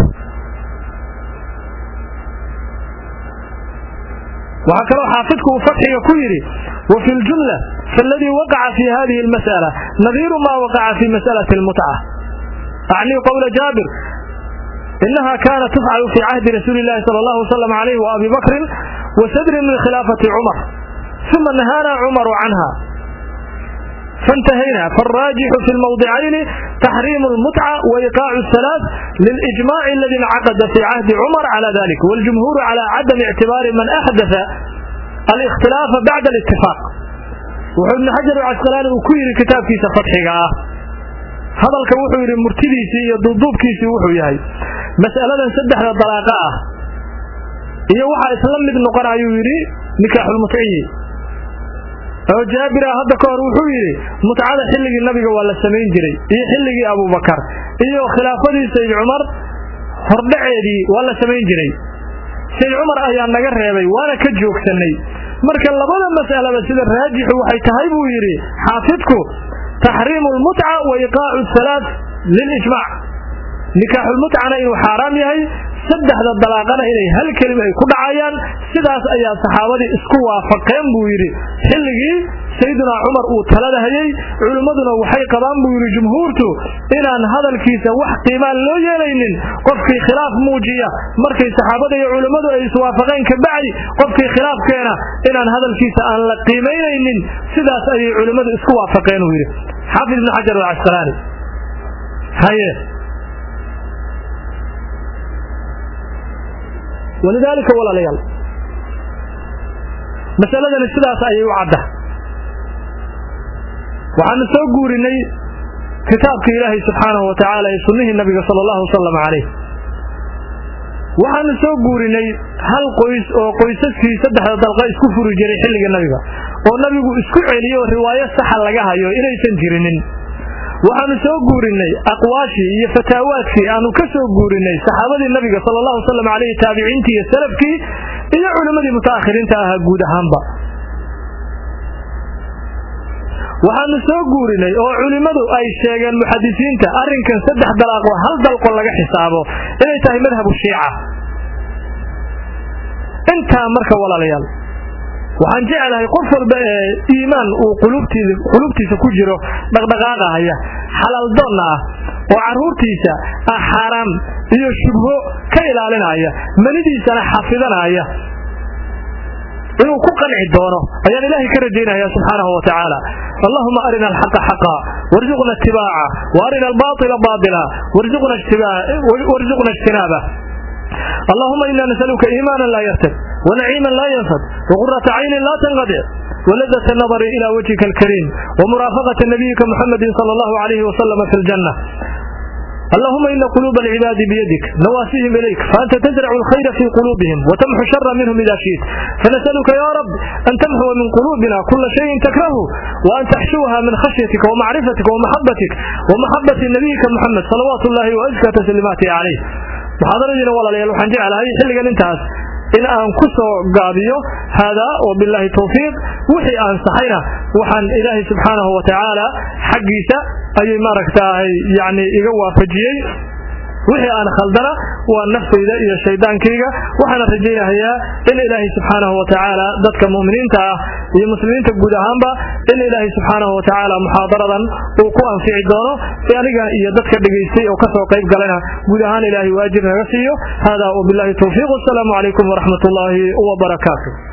waxa kale xaafidku fatxiga ku yiri wa fil jumla falladhi waqa'a fi hadhihi al-mas'ala nadhiru ma waqa'a fi mas'alati al-mut'ah a'ni qawla Jabir إنها كانت تفعل في عهد رسول الله صلى الله عليه عليه وأبي بكر وسدر من خلافة عمر ثم نهانا عمر عنها فانتهينا فالراجح في الموضعين تحريم المتعة وإيقاع الثلاث للإجماع الذي انعقد في عهد عمر على ذلك والجمهور على عدم اعتبار من أحدث الاختلاف بعد الاتفاق وابن حجر العسقلاني وكير كتاب في فتحها هذا الكوحي المرتديسي يضبوب كيسي وحو ياهي مسألة سدح الطلاقاء هي وحا إسلام ابن قرأ يوري نكاح المتعي أو جابر هذا كور وحو يري متعاد حلق النبي ولا سمين جري هي حلق أبو بكر هي خلافة سيد عمر هردعي ولا سمين جري سيد عمر أيان نقر يبي وانا كجوك سني مركا لبدا مسألة بسيد الراجح وحي تهيبو يري حافظكو تحريم المتعة وإيقاع الثلاث للإجماع نكاح المتعة إنه حرام يهي سدح ذا الدلاقنا إليه هل كلمة يكون عيان سداس أيها صحابة اسكوا فقيم بويري حلقي سيدنا عمر وطلده هي علمدنا وحي قبان بويري جمهورته إن أن هذا الكيسة وحقيمان لو يلين قفكي خلاف موجية مركي صحابة علمدنا يسوا فقين كبعي قفكي خلاف كينا إن أن هذا الكيسة أن لقيمين سداس أي علمدنا اسكوا فقين بويري حافظ بن حجر العسقلاني هيا ولذلك ولا ليال مسألة السلاس أي وعده وعن سوغورني كتاب إلهي سبحانه وتعالى يسنه النبي صلى الله عليه وسلم عليه وعن سوغورني هل قيس أو قيسك في سدح دلقاء اسكفر جري حلق النبي والنبي اسكو عليه رواية صح لغاها يو إلي سنجرنين waxaanu soo guurinay aqwaashi iyo fataawaadkii aanu ka soo guurinay saxaabadii nabiga sallallahu alayhi wasallam alayhi tabiiciintii iyo salafkii iyo culimadii mutaakhiriinta ah guud ahaanba waxaanu soo guurinay oo culimadu ay sheegeen muhaddisiinta arrinkan saddex dalaaq oo hal dalqo laga xisaabo inay tahay madhabu shiica inta marka walaalayaal waxaan jecelahay qof walba iimaan uu qulubtiisa qulubtiisa ku jiro dhaqdhaqaaqaya xalaal doon ah oo caruurtiisa xaraam iyo shubho ka ilaalinaya manidiisana xafidanaya inuu ku qanci doono ayaan ilaahay ka rajaynaya subhanahu wa ta'ala اللهم أرنا الحق حقا وارزقنا اتباعه وأرنا الباطل باطلا وارزقنا اتباعه وارزقنا اجتنابه اللهم إنا نسألك إيمانا لا يرتد ونعيما لا ينفد وقرة عين لا تنقطع ولذة النظر إلى وجهك الكريم ومرافقة نبيك محمد صلى الله عليه وسلم في الجنة اللهم إن قلوب العباد بيدك نواسيهم إليك فأنت تزرع الخير في قلوبهم وتمحو الشر منهم إذا شئت فنسألك يا رب أن تمحو من قلوبنا كل شيء تكرهه وأن تحشوها من خشيتك ومعرفتك ومحبتك ومحبة نبيك محمد صلوات الله وأزكى تسليماته عليه محاضرين ولا ليال وحن جعل هذه حلقة انتهت إن أن كسو قابيو هذا وبالله توفيق وحي أن صحينا وحن إلهي سبحانه وتعالى حقيسة أي ماركتا يعني إقوى فجيي wixii aan khaldana waa naftayda iyo shaydaankayga waxaan rajaynayaa in ilaahay subhanahu wa ta'ala dadka muuminiinta ah iyo muslimiinta guud ahaanba in ilaahay subhanahu wa ta'ala muhaadaradan uu ku anfici doono si aniga iyo dadka dhageystay oo ka soo qayb galana guud ahaan ilaahay waajib naga siiyo hada wa billahi tawfiiq. Assalamu alaykum wa rahmatullahi wa barakatuh.